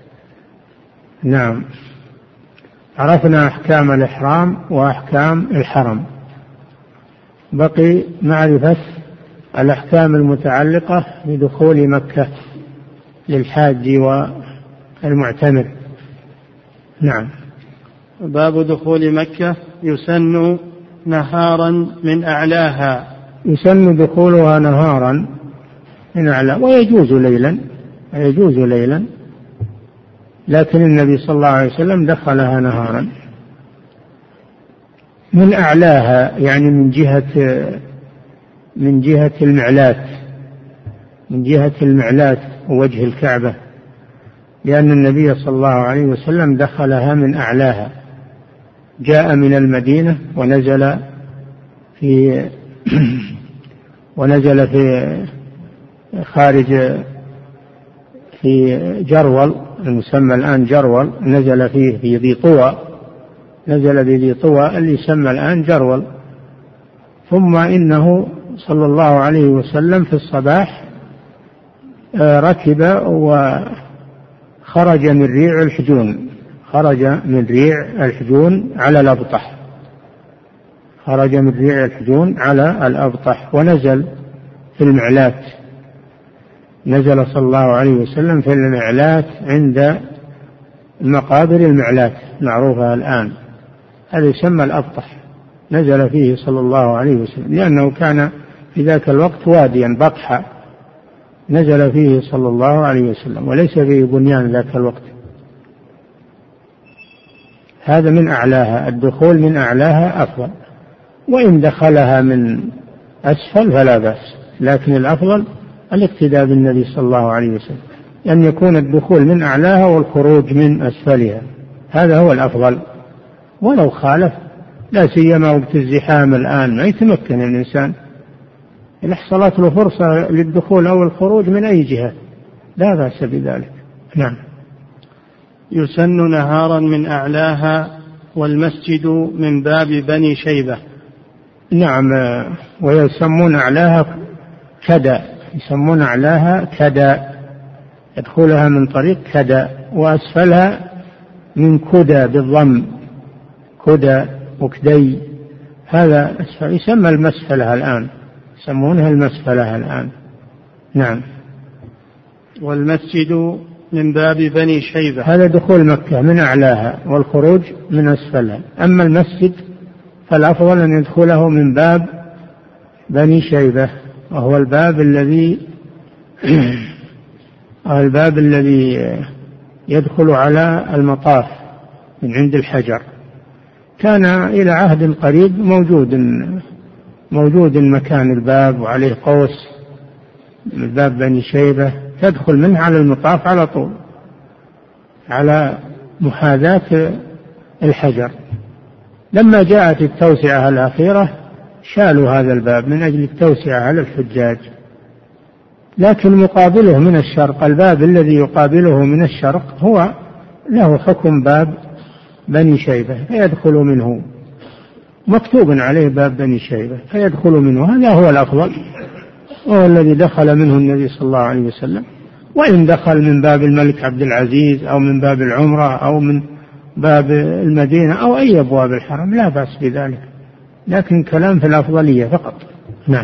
نعم. عرفنا أحكام الإحرام وأحكام الحرم، بقي معرفة الأحكام المتعلقة بدخول مكة للحاج والمعتمر. نعم. باب دخول مكة. يسن نهارا من أعلاها. يسن دخولها نهارا من أعلاها، ويجوز ليلا، ويجوز ليلا، لكن النبي صلى الله عليه وسلم دخلها نهارا. من أعلاها يعني من جهة من جهة المعلات، من جهة المعلات ووجه الكعبة، لأن النبي صلى الله عليه وسلم دخلها من أعلاها، جاء من المدينة ونزل في ونزل في خارج في جرول المسمى الآن جرول، نزل فيه في ذي طوى، نزل في ذي طوى اللي يسمى الآن جرول. ثم إنه صلى الله عليه وسلم في الصباح ركب خرج من ريع الحجون خرج من ريع الحجون على الأبطح خرج من ريع الحجون على الأبطح ونزل في المعلات، نزل صلى الله عليه وسلم في المعلات عند مقابر المعلات معروفة الآن، هذا يسمى الأبطح، نزل فيه صلى الله عليه وسلم لأنه كان في ذاك الوقت واديا بطحا نزل فيه صلى الله عليه وسلم وليس فيه بنيان ذاك الوقت. هذا من أعلاها، الدخول من أعلاها أفضل، وإن دخلها من أسفل فلا بأس، لكن الأفضل الاقتداء بالنبي صلى الله عليه وسلم، أن يكون الدخول من أعلاها والخروج من أسفلها، هذا هو الأفضل. ولو خالف، لا سيما وقت الزحام الآن ما يتمكن الإنسان، إن حصلت له فرصة للدخول أو الخروج من أي جهة لا بأس بذلك. نعم. يسن نهارا من أعلاها والمسجد من باب بني شيبة. نعم، ويسمون أعلاها كدا، يسمون أعلاها كدا، يدخلها من طريق كدا، وأسفلها من كدا بالضم، كدا وكدي، هذا أسفل، يسمى المسفلة الآن، يسمونها المسفلة الآن. نعم. والمسجد من باب بني شيبة، هذا دخول مكة من أعلاها والخروج من أسفلها. أما المسجد فالأفضل أن يدخله من باب بني شيبة، وهو الباب الذي الباب الذي يدخل على المطاف من عند الحجر، كان إلى عهد قريب موجود موجود مكان الباب وعليه قوس، الباب بني شيبة تدخل منه على المطاف على طول على محاذاة الحجر. لما جاءت التوسعة الأخيرة شالوا هذا الباب من أجل التوسعة على الحجاج، لكن مقابله من الشرق، الباب الذي يقابله من الشرق هو له حكم باب بني شيبة، فيدخل منه، مكتوب عليه باب بني شيبة فيدخل منه، هذا هو الأفضل، وهو الذي دخل منه النبي صلى الله عليه وسلم. وإن دخل من باب الملك عبد العزيز أو من باب العمرة أو من باب المدينة أو أي أبواب الحرم لا بأس بذلك، لكن كلام في الأفضلية فقط. نعم.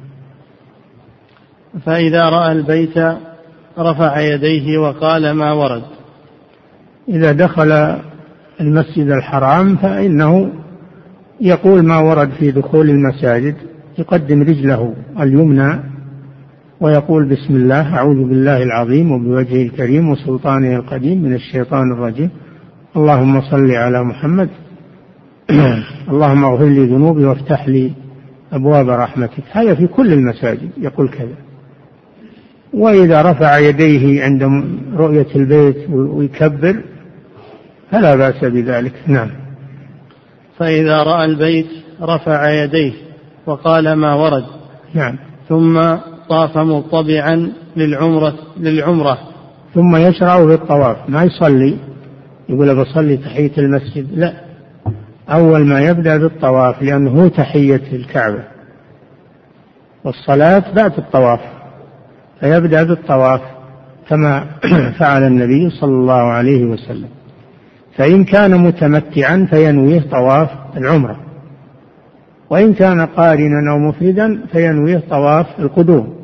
فإذا رأى البيت رفع يديه وقال ما ورد. إذا دخل المسجد الحرام فإنه يقول ما ورد في دخول المساجد، يقدم رجله اليمنى ويقول بسم الله، أعوذ بالله العظيم وبوجهه الكريم وسلطانه القديم من الشيطان الرجيم، اللهم صل على محمد، اللهم اغفر لي ذنوبي وافتح لي أبواب رحمتك، هذا في كل المساجد يقول كذا. وإذا رفع يديه عند رؤية البيت ويكبر فلا بأس بذلك. نعم. فإذا رأى البيت رفع يديه وقال ما ورد. نعم. ثم طاف مطبعا للعمرة للعمرة ثم يشرع بالطواف، ما يصلي يقول بصلي تحية المسجد، لا، أول ما يبدأ بالطواف، لأنه هو تحية الكعبة، والصلاة بعد الطواف، فيبدأ بالطواف كما فعل النبي صلى الله عليه وسلم. فإن كان متمتعا فينويه طواف العمرة، وإن كان قارنا أو مفردا فينويه طواف القدوم،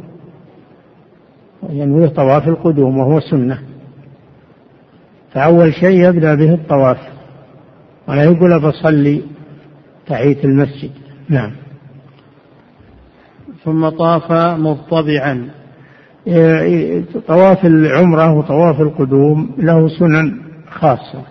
ينويه طواف القدوم وهو سنة. فأول شيء يبدأ به الطواف، ولا يقول بصلي تحية المسجد. نعم. ثم طاف مطبعا. طواف العمرة وطواف القدوم له سنن خاصة،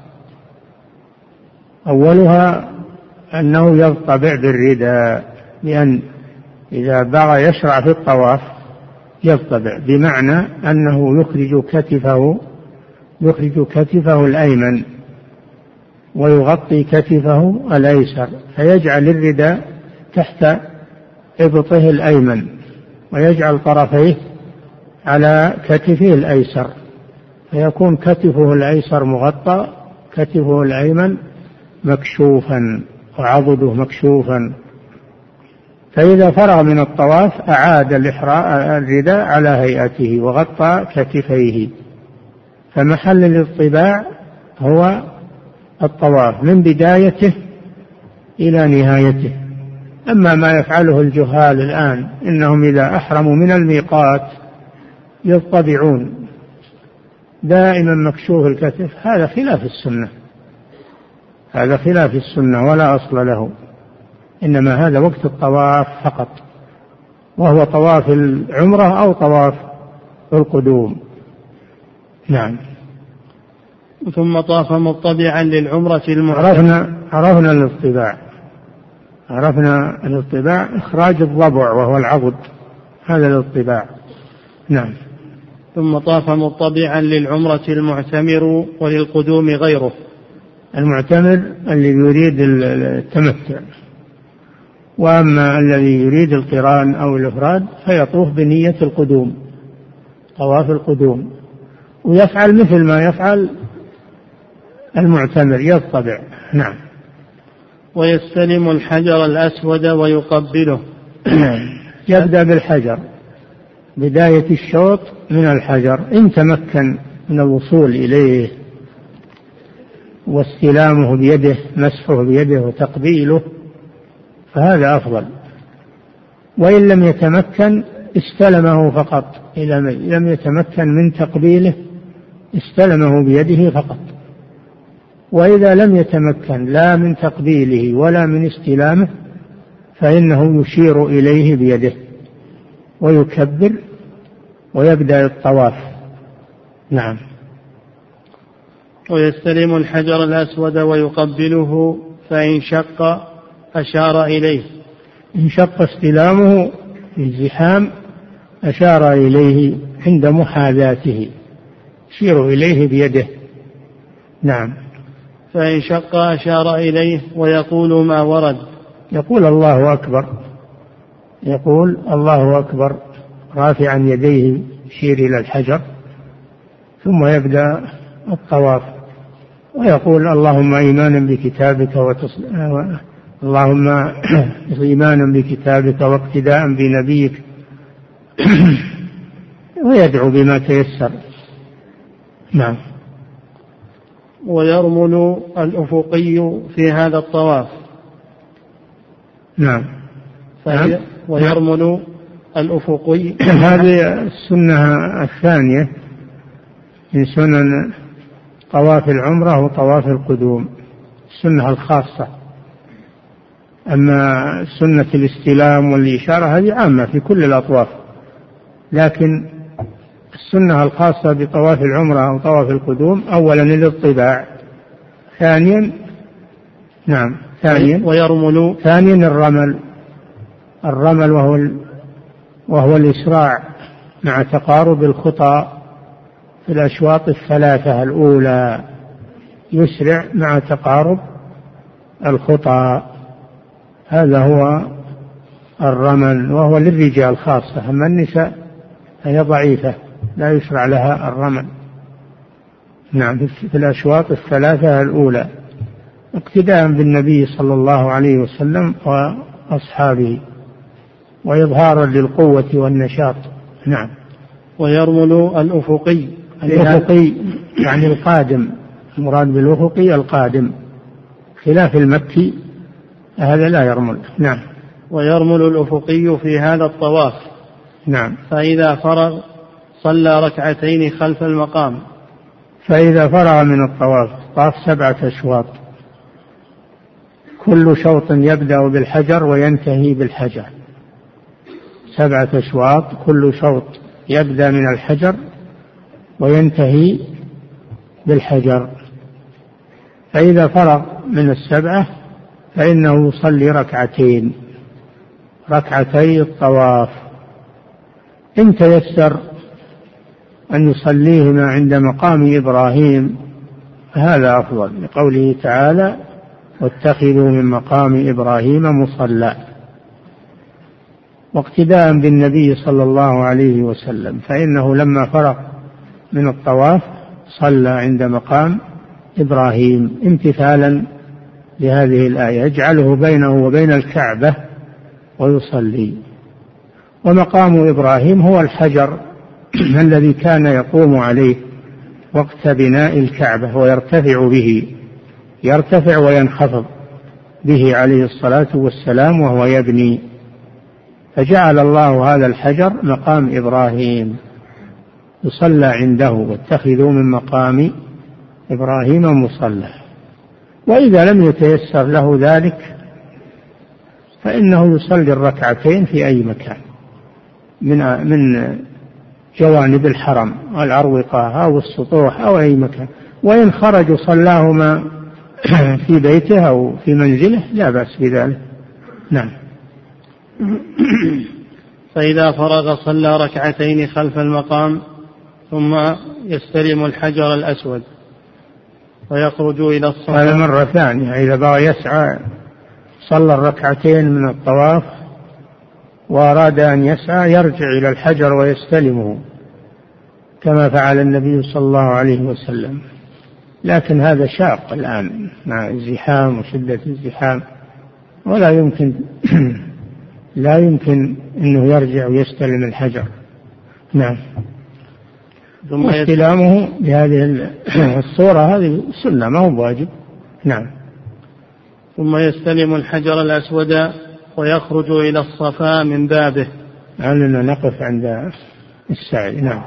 أولها أنه يطبع بالرداء، لأن إذا بغى يشرع في الطواف يطبع، بمعنى أنه يخرج كتفه يخرج كتفه الأيمن ويغطي كتفه الأيسر، فيجعل الرداء تحت إبطه الأيمن ويجعل طرفيه على كتفه الأيسر، فيكون كتفه الأيسر مغطى، كتفه الأيمن مكشوفا وعضده مكشوفا. فإذا فرغ من الطواف أعاد الرداء على هيئته وغطى كتفيه، فمحل الاطباع هو الطواف من بدايته إلى نهايته. أما ما يفعله الجهال الآن إنهم إذا أحرموا من الميقات يطبعون دائما مكشوف الكتف، هذا خلاف السنة، هذا خلاف السنة ولا أصل له، إنما هذا وقت الطواف فقط، وهو طواف العمرة أو طواف القدوم. نعم. ثم طاف مطبعا للعمرة المعتمرة. عرفنا عرفنا الاطباع عرفنا الاطباع إخراج الضبع وهو العضد، هذا الاطباع. نعم. ثم طاف مطبعا للعمرة المعتمر وللقدوم غيره. المعتمر اللي يريد التمتع، وأما الذي يريد القران أو الإفراد فيطوف بنية القدوم، طواف القدوم، ويفعل مثل ما يفعل المعتمر، يطبع. نعم. ويستلم الحجر الأسود ويقبله. يبدأ بالحجر، بداية الشوط من الحجر، إن تمكن من الوصول إليه واستلامه بيده، مسحه بيده وتقبيله، فهذا أفضل. وإن لم يتمكن استلمه فقط، إذا لم يتمكن من تقبيله استلمه بيده فقط. وإذا لم يتمكن لا من تقبيله ولا من استلامه فإنه يشير إليه بيده ويكبر ويبدأ الطواف. نعم. ويستلم الحجر الأسود ويقبله، فإن شق أشار إليه. إن شق استلامه في الزحام أشار إليه عند محاذاته، يشير إليه بيده. نعم. فإن شق أشار إليه ويقول ما ورد. يقول الله أكبر، يقول الله أكبر رافعا يديه يشير إلى الحجر، ثم يبدأ الطواف ويقول اللهم إيمانا بكتابك وتص... اللهم إيمانا بكتابك واقتداء بنبيك ويدعو بما تيسر. نعم. ويرمل الأفقي في هذا الطواف. نعم. نعم. ويرمل الأفقي. هذه السنة الثانية من سنن طواف العمرة وطواف القدوم، السنة الخاصة. أما سنة الاستلام والإشارة هذه عامة في كل الأطواف، لكن السنة الخاصة بطواف العمرة أو طواف القدوم أولا الاطباع، ثانيا نعم ثانيا ويرمل ثانيا الرمل الرمل وهو وهو الإسراع مع تقارب الخطى في الأشواط الثلاثة الأولى، يسرع مع تقارب الخطى، هذا هو الرمل، وهو للرجال خاصة، أما النساء هي ضعيفة لا يشرع لها الرمل. نعم. في الأشواط الثلاثة الأولى اقتداء بالنبي صلى الله عليه وسلم وأصحابه وإظهارا للقوة والنشاط. نعم. ويرمل الأفقي. الأفقي يعني القادم، المراد بالأفقي القادم، خلاف المكي هذا لا يرمل. نعم. ويرمل الأفقي في هذا الطواف. نعم. فإذا فرغ صلى ركعتين خلف المقام. فإذا فرغ من الطواف طاف سبعة أشواط، كل شوط يبدأ بالحجر وينتهي بالحجر، سبعة أشواط كل شوط يبدأ من الحجر وينتهي بالحجر. فإذا فرغ من السبعة فإنه يصلي ركعتين، ركعتي الطواف، إن تيسر أن يصليهما عند مقام إبراهيم فهذا أفضل، لقوله تعالى واتخذوا من مقام إبراهيم مصلى، واقتداء بالنبي صلى الله عليه وسلم، فإنه لما فرغ من الطواف صلى عند مقام إبراهيم امتثالا لهذه الآية، يجعله بينه وبين الكعبة ويصلي. ومقام إبراهيم هو الحجر الذي كان يقوم عليه وقت بناء الكعبة ويرتفع به، يرتفع وينخفض به عليه الصلاة والسلام وهو يبني، فجعل الله هذا الحجر مقام إبراهيم يصلى عنده، واتخذوا من مقام إبراهيم مصلى. وإذا لم يتيسر له ذلك فإنه يصلي الركعتين في أي مكان من من جوانب الحرم والأروقة أو السطوح أو أي مكان، وإن خرج صلاهما في بيته أو في منزله لا بأس بذلك. نعم. فإذا فرغ صلى ركعتين خلف المقام ثم يستلم الحجر الأسود ويخرج إلى الصفا. هذا مرة ثانية، إذا بغى يسعى صلى الركعتين من الطواف وأراد أن يسعى يرجع إلى الحجر ويستلمه كما فعل النبي صلى الله عليه وسلم، لكن هذا شاق الآن مع الزحام وشدة الزحام، ولا يمكن لا يمكن أنه يرجع ويستلم الحجر. نعم. واستلامه بهذه الصورة هذه سنة ما هو واجب. نعم. ثم يستلم الحجر الأسود ويخرج إلى الصفا من بابه. لعلنا نقف عند السعي. نعم.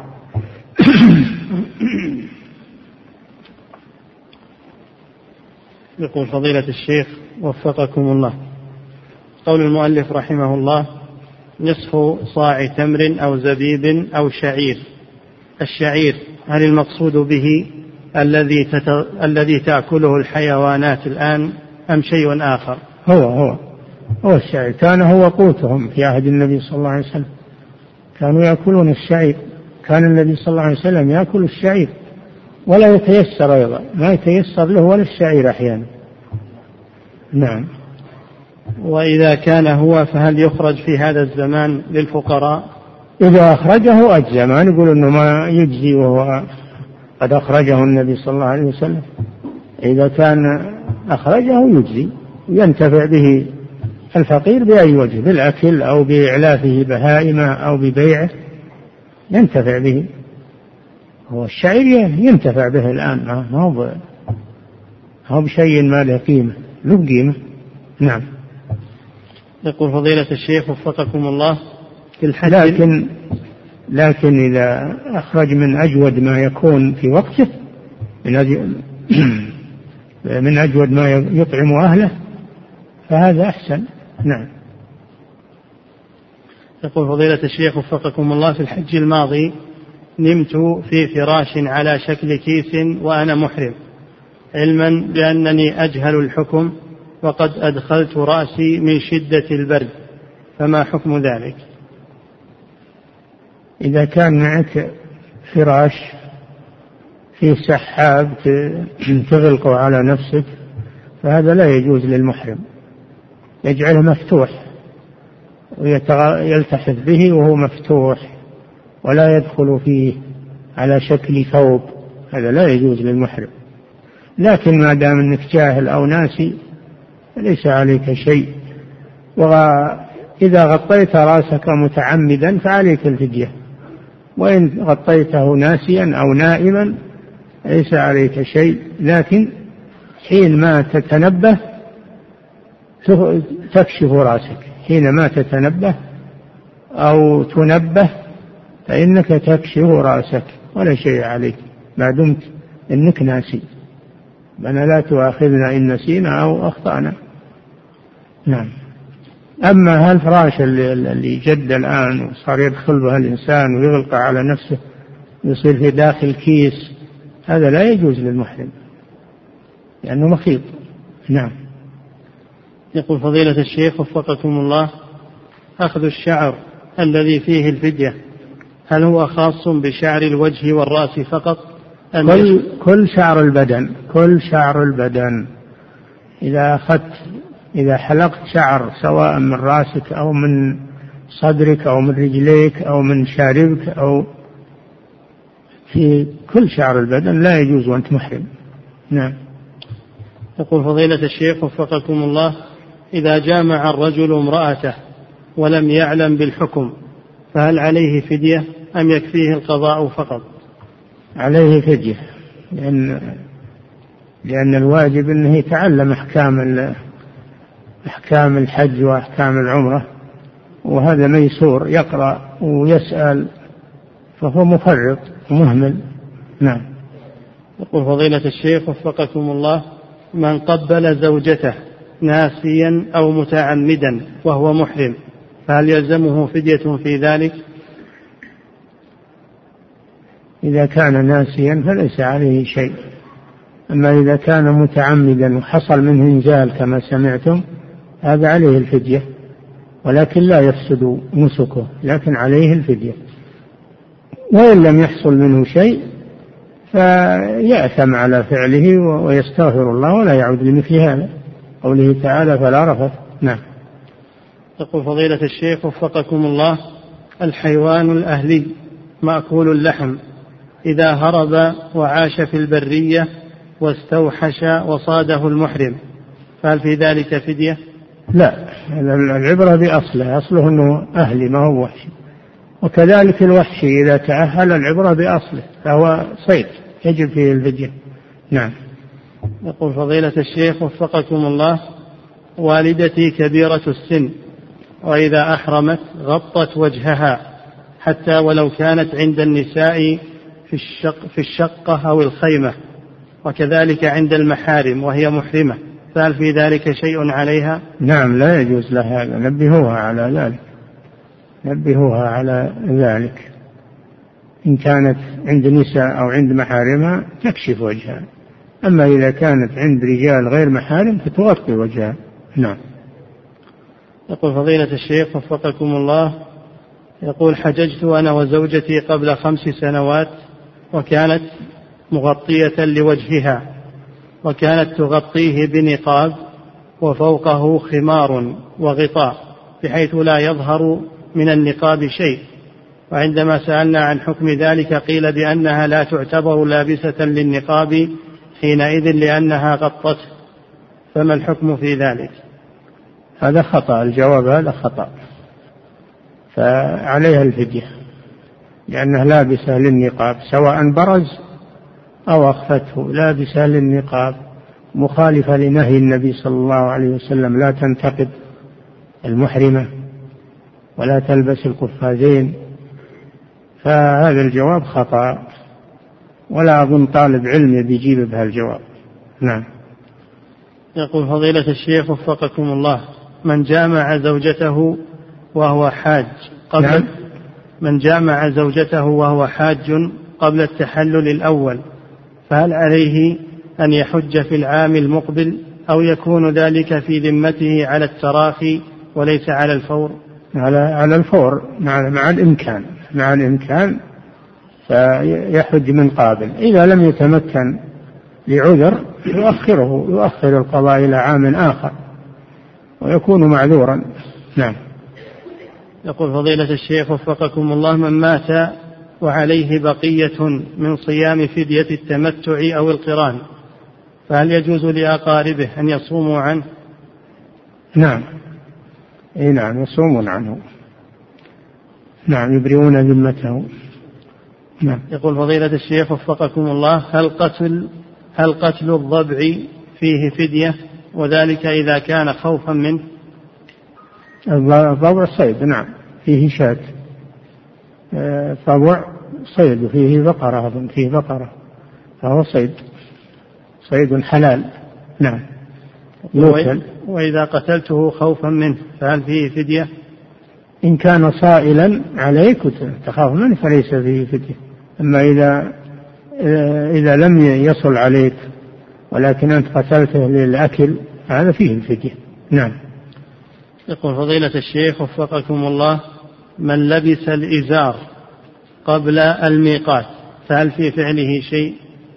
يقول فضيلة الشيخ وفقكم الله، قول المؤلف رحمه الله نصف صاع تمر أو زبيب أو شعير، الشعير هل المقصود به الذي تت... الذي تأكله الحيوانات الآن أم شيء آخر؟ هو هو هو الشعير، كان هو قوتهم في عهد النبي صلى الله عليه وسلم، كانوا يأكلون الشعير، كان النبي صلى الله عليه وسلم يأكل الشعير ولا يتيسر أيضا، ما يتيسر له ولا الشعير أحيانا. نعم. وإذا كان هو فهل يخرج في هذا الزمان للفقراء؟ إذا أخرجه أجزى، ما نقول أنه ما يجزي وهو قد أخرجه النبي صلى الله عليه وسلم، إذا كان أخرجه يجزي ينتفع به الفقير بأي وجه، بالأكل أو بإعلافه بهائمة أو ببيعه ينتفع به. هو الشعير ينتفع به الآن، ما هو هو بشيء ما له قيمة، له قيمة. نعم. يقول فضيلة الشيخ وفقكم الله في الحج، لكن لكن إذا أخرج من أجود ما يكون في وقته، من من أجود ما يطعم أهله فهذا أحسن. نعم. يقول فضيلة الشيخ وفقكم الله في الحج الماضي نمت في فراش على شكل كيس وأنا محرم، علما بأنني أجهل الحكم وقد أدخلت رأسي من شدة البرد، فما حكم ذلك؟ إذا كان معك فراش فيه سحاب تغلقه على نفسك فهذا لا يجوز للمحرم، يجعله مفتوح ويلتحف به وهو مفتوح ولا يدخل فيه على شكل ثوب، هذا لا يجوز للمحرم. لكن ما دام أنك جاهل أو ناسي ليس عليك شيء، وإذا غطيت رأسك متعمدا فعليك الفدية، وإن غطيته ناسيا أو نائما ليس عليك شيء، لكن حين ما تتنبه تكشف رأسك، حينما تتنبه أو تنبه فإنك تكشف رأسك ولا شيء عليك ما دمت إنك ناسي، بنا لا تؤاخذنا إن نسينا أو أخطأنا. نعم. أما هالفراش اللي, اللي جد الآن وصار يدخل بها الإنسان ويغلق على نفسه يصير في داخل كيس، هذا لا يجوز للمحرم لأنه مخيط. نعم. يقول فضيلة الشيخ وفقكم الله، أخذ الشعر الذي فيه الفدية هل هو خاص بشعر الوجه والرأس فقط؟ كل, كل شعر البدن، كل شعر البدن. إذا أخذت إذا حلقت شعر سواء من رأسك أو من صدرك أو من رجليك أو من شاربك أو في كل شعر البدن لا يجوز وأنت محرم. نعم. يقول فضيلة الشيخ وفقكم الله، إذا جامع الرجل امرأته ولم يعلم بالحكم فهل عليه فدية أم يكفيه القضاء فقط؟ عليه فدية، لأن لأن الواجب أنه يتعلم أحكام أحكام الحج وأحكام العمرة، وهذا ميسور يقرأ ويسأل، فهو مفرط ومهمل. نعم. يقول فضيلة الشيخ وفقكم الله: من قبل زوجته ناسيا أو متعمدا وهو محرم فهل يلزمه فدية في ذلك؟ إذا كان ناسيا فليس عليه شيء، أما إذا كان متعمدا وحصل منه إنزال كما سمعتم هذا عليه الفدية، ولكن لا يفسد نسكه، لكن عليه الفدية. وإن لم يحصل منه شيء فيأثم على فعله ويستغفر الله ولا يعود لمثل هذا، قوله تعالى: فلا رفث. نعم. يقول فضيلة الشيخ وفقكم الله: الحيوان الأهلي مأكول اللحم إذا هرب وعاش في البرية واستوحش وصاده المحرم فهل في ذلك فدية؟ لا، العبرة بأصله، أصله أنه أهلي ما هو وحشي، وكذلك الوحشي إذا تأهل العبرة بأصله فهو صيد يجب فيه الفدية. نعم. يقول فضيلة الشيخ وفقكم الله: والدتي كبيرة السن، وإذا أحرمت غطت وجهها حتى ولو كانت عند النساء في الشق في الشقة أو الخيمة، وكذلك عند المحارم وهي محرمة، فهل في ذلك شيء عليها؟ نعم، لا يجوز لها هذا، نبهوها على ذلك، نبهوها على ذلك. إن كانت عند نساء أو عند محارمها تكشف وجهها، أما إذا كانت عند رجال غير محارم فتغطي وجهها. نعم. يقول فضيلة الشيخ وفقكم الله: يقول حججت أنا وزوجتي قبل خمس سنوات وكانت مغطية لوجهها، وكانت تغطيه بنقاب وفوقه خمار وغطاء بحيث لا يظهر من النقاب شيء، وعندما سألنا عن حكم ذلك قيل بأنها لا تعتبر لابسة للنقاب حينئذ لأنها غطته، فما الحكم في ذلك؟ هذا خطأ، الجواب هذا خطأ، فعليها الفدية لأنها لابسة للنقاب سواء برز أو أخفته، لابسة للنقاب مخالفة لنهي النبي صلى الله عليه وسلم: لا تنتقد المحرمة ولا تلبس القفازين، فهذا الجواب خطأ، ولا أظن طالب علم بيجيب بهالجواب. نعم. يقول فضيلة الشيخ وفقكم الله: من جامع زوجته وهو حاج قبل نعم. من جامع زوجته وهو حاج قبل التحلل الأول فهل عليه أن يحج في العام المقبل أو يكون ذلك في ذمته على التراخي وليس على الفور؟ على على الفور مع, مع الإمكان مع الإمكان فيحج من قابل. إذا لم يتمكن لعذر يؤخره يؤخر القضاء إلى عام آخر ويكون معذورا. نعم. يقول فضيلة الشيخ وفقكم الله: من مات وعليه بقية من صيام فدية التمتع أو القران فهل يجوز لأقاربه أن يصوموا عنه؟ نعم. إيه نعم، يصومون عنه. نعم، يبرئون ذمته. نعم. يقول فضيلة الشيخ وفقكم الله: هل قتل هل قتل الضبع فيه فدية، وذلك إذا كان خوفا منه؟ الضبع صيد، نعم، فيه شاة، الضبع صيد، فيه بقرة، أظن فيه بقرة، فهو صيد صيد حلال. نعم. يوكل. وإذا قتلته خوفا منه فهل فيه فدية؟ إن كان صائلا عليك تخاف منه فليس فيه فدية، أما إذا إذا لم يصل عليك ولكن أنت قتلته للأكل هذا فيه الفدية. نعم. يقول فضيلة الشيخ وفقكم الله: من لبس الإزار قبل الميقات فهل في فعله شيء؟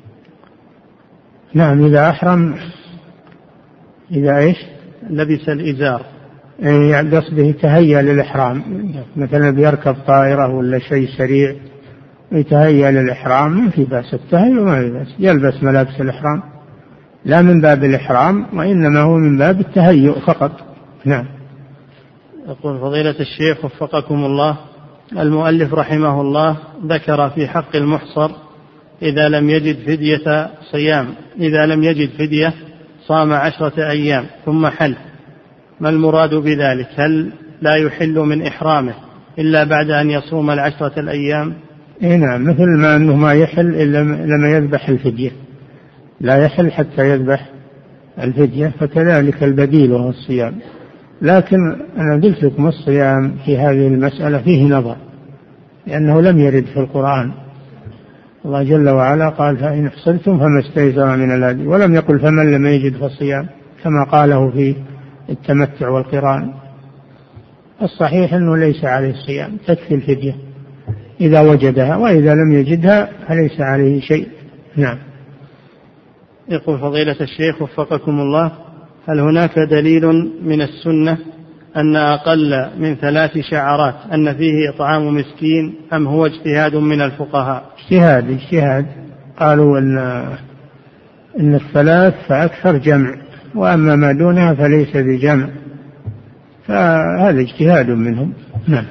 نعم، إذا أحرم، إذا إيش لبس الإزار، يعني قصده تهيأ للإحرام، مثلا بيركب طائرة ولا شيء سريع يتهيأ للإحرام ما في بأس، التهيؤ ما في بأس، يلبس ملابس الإحرام لا من باب الإحرام وإنما هو من باب التهيؤ فقط. نعم. يقول فضيلة الشيخ وفقكم الله: المؤلف رحمه الله ذكر في حق المحصر إذا لم يجد فدية صيام إذا لم يجد فدية صام عشرة أيام ثم حل، ما المراد بذلك؟ هل لا يحل من إحرامه إلا بعد أن يصوم العشرة الأيام؟ إيه نعم، مثل ما أنه ما يحل إلا لما يذبح الفدية، لا يحل حتى يذبح الفدية، فكذلك البديل وهو الصيام. لكن أنا قلت لكم الصيام في هذه المسألة فيه نظر، لأنه لم يرد في القرآن. الله جل وعلا قال فإن احصرتم فما استيسر من الهدي، ولم يقل فمن لم يجد فالصيام كما قاله في التمتع والقران. الصحيح أنه ليس عليه الصيام، تكفي الفدية إذا وجدها، وإذا لم يجدها فليس عليه شيء. نعم. يقول فضيلة الشيخ وفقكم الله: هل هناك دليل من السنة أن أقل من ثلاث شعرات أن فيه إطعام مسكين، أم هو اجتهاد من الفقهاء؟ اجتهاد اجتهاد قالوا أن إن الثلاث فأكثر جمع، وأما ما دونها فليس بجمع، فهذا اجتهاد منهم. نعم.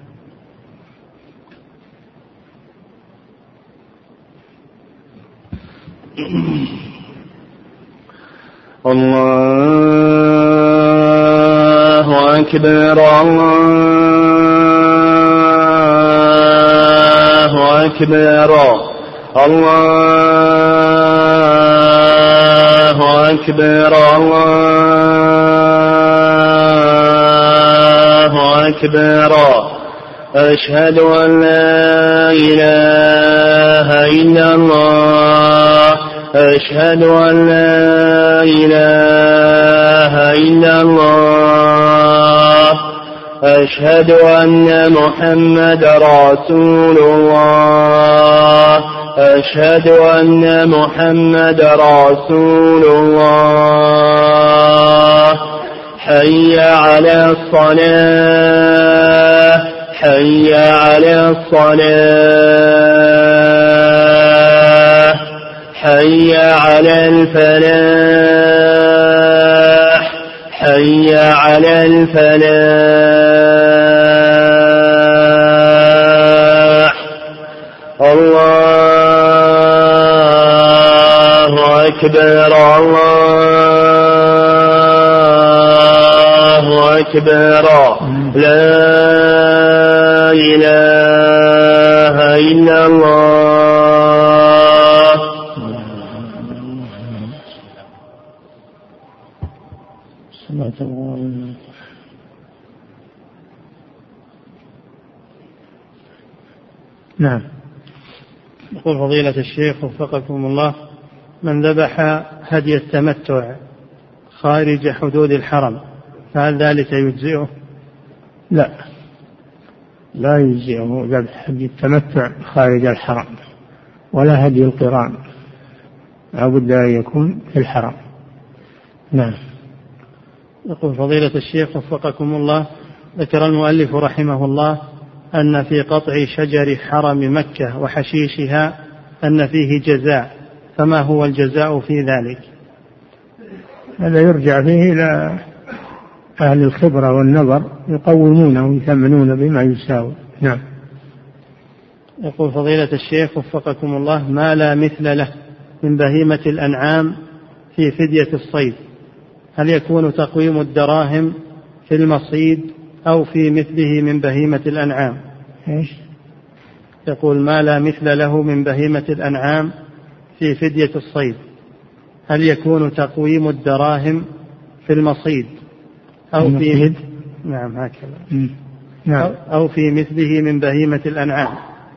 الله أكبر الله أكبر الله أكبر الله أكبر. أشهد أن لا إله إلا الله أشهد أن لا إله إلا الله أشهد أن محمد رسول الله أشهد أن محمد رسول الله. حي على الصلاة حي على الصلاة حي على الفلاح حي على الفلاح. الله أكبر الله أكبر. لا إله إلا الله. نعم. يقول فضيلة الشيخ وفقكم الله: من ذبح هدي التمتع خارج حدود الحرم فهل ذلك يجزئه؟ لا، لا يجزئه ذبح هدي التمتع خارج الحرم ولا هدي القران، لا بد أن يكون في الحرم. نعم. يقول فضيلة الشيخ وفقكم الله: ذكر المؤلف رحمه الله أن في قطع شجر حرم مكة وحشيشها أن فيه جزاء، فما هو الجزاء في ذلك؟ هذا يرجع فيه إلى أهل الخبرة والنظر، يقومونه ويثمنون بما يساوي. نعم. يقول فضيلة الشيخ وفقكم الله: ما لا مثل له من بهيمة الأنعام في فدية الصيد، هل يكون تقويم الدراهم في المصيد أو في مثله من بهيمة الأنعام؟ إيش؟ يقول: ما لا مثل له من بهيمة الأنعام في فدية الصيد، هل يكون تقويم الدراهم في المصيد أو في نعم هكذا نعم. أو في مثله من بهيمة الأنعام؟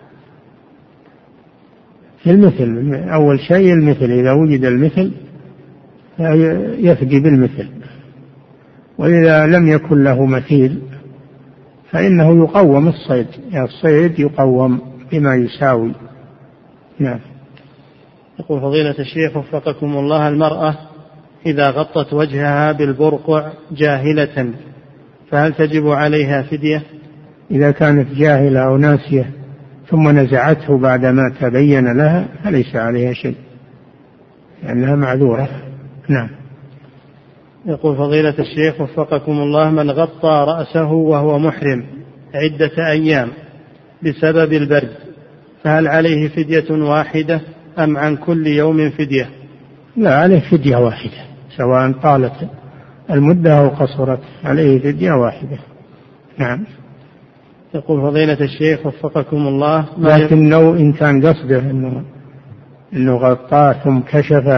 في المثل، أول شيء المثل، إذا وجد المثل يفدي بالمثل، وإذا لم يكن له مثيل فإنه يقوم الصيد، يعني الصيد يقوم بما يساوي. نعم. يقول فضيلة الشيخ وفقكم الله: المرأة إذا غطت وجهها بالبرقع جاهلة فهل تجب عليها فدية؟ إذا كانت جاهلة أو ناسية ثم نزعته بعدما تبين لها فليس عليها شيء، لأنها معذورة. نعم. يقول فضيلة الشيخ وفقكم الله: من غطى رأسه وهو محرم عدة أيام بسبب البرد فهل عليه فدية واحدة أم عن كل يوم فدية؟ لا، عليه فدية واحدة سواء طالت المدة أو قصرت، عليه فدية واحدة. نعم. يقول فضيلة الشيخ وفقكم الله، لكن لو إن كان قصده إنه إنه غطاه ثم كشفه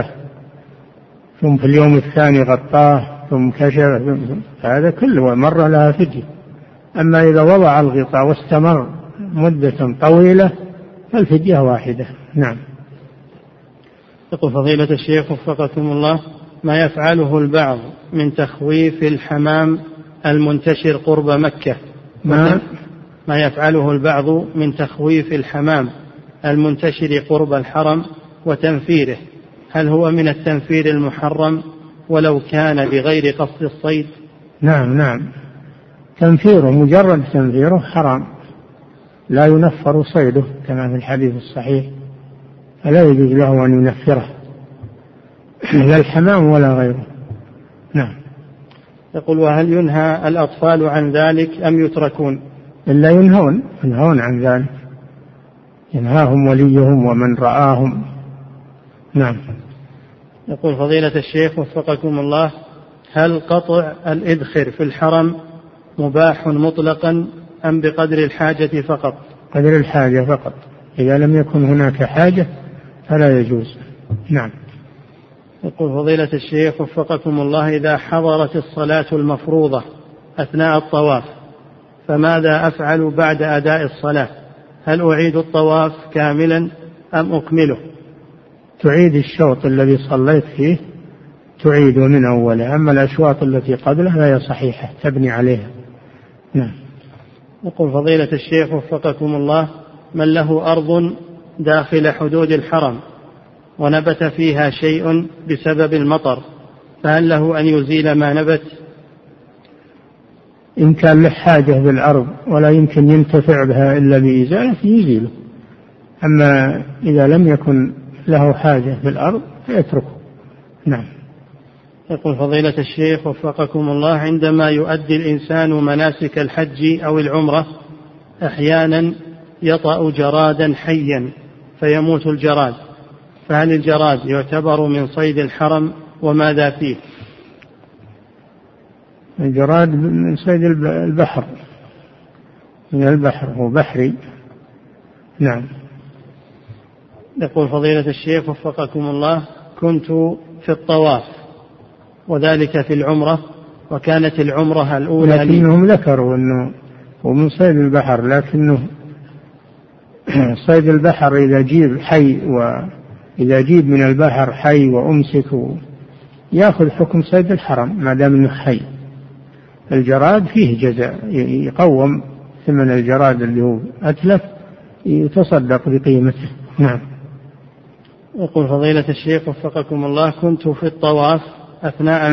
ثم في اليوم الثاني غطاه ثم كشفه، هذا كله مرة لها فدية. أما إذا وضع الغطاء واستمر مدة طويلة فالفدية واحدة. نعم. يقول فضيلة الشيخ وفقكم الله، ما يفعله البعض من تخويف الحمام المنتشر قرب مكة ما, ما يفعله البعض من تخويف الحمام المنتشر قرب الحرم وتنفيره، هل هو من التنفير المحرم ولو كان بغير قصد الصيد؟ نعم نعم، تنفيره مجرد تنفيره حرام، لا ينفر صيده كما في الحديث الصحيح، فلا يجوز له أن ينفره لا الحمام ولا غيره. نعم. يقول وهل ينهى الأطفال عن ذلك أم يتركون؟ إلا ينهون ينهون عن ذلك، ينهاهم وليهم ومن رآهم. نعم. يقول فضيلة الشيخ وفقكم الله، هل قطع الإذخر في الحرم مباح مطلقا أم بقدر الحاجة فقط؟ قدر الحاجة فقط، إذا لم يكن هناك حاجة فلا يجوز. نعم. يقول فضيلة الشيخ وفقكم الله، إذا حضرت الصلاة المفروضة أثناء الطواف فماذا أفعل بعد أداء الصلاة؟ هل أعيد الطواف كاملا أم أكمله؟ تعيد الشوط الذي صليت فيه، تعيده من أوله، أما الأشواط التي قبله فهي صحيحة تبني عليها. نعم. يقول فضيلة الشيخ وفقكم الله، من له أرض داخل حدود الحرم ونبت فيها شيء بسبب المطر فهل له أن يزيل ما نبت؟ إن كان له حاجة بالأرض ولا يمكن ينتفع بها إلا بإزالة يزيله، أما إذا لم يكن له حاجة بالأرض فيتركه. نعم. يقول فضيلة الشيخ وفقكم الله، عندما يؤدي الإنسان مناسك الحج أو العمرة أحيانا يطأ جرادا حيا فيموت الجراد، فهل الجراد يعتبر من صيد الحرم وماذا فيه؟ الجراد من صيد البحر، من البحر، هو بحري. نعم. يقول فضيلة الشيخ وفقكم الله، كنت في الطواف وذلك في العمرة، وكانت العمرة الأولى لكنهم ذكروا أنه هو من صيد البحر، لكنه صيد البحر إذا جيب حي وإذا جيب من البحر حي وأمسك يأخذ حكم صيد الحرم ما دام أنه حي. الجراد فيه جزاء، يقوم ثمن الجراد اللي هو أتلف يتصدق بقيمته. نعم. يقول فضيلة الشيخ وفقكم الله، كنت في الطواف أثناء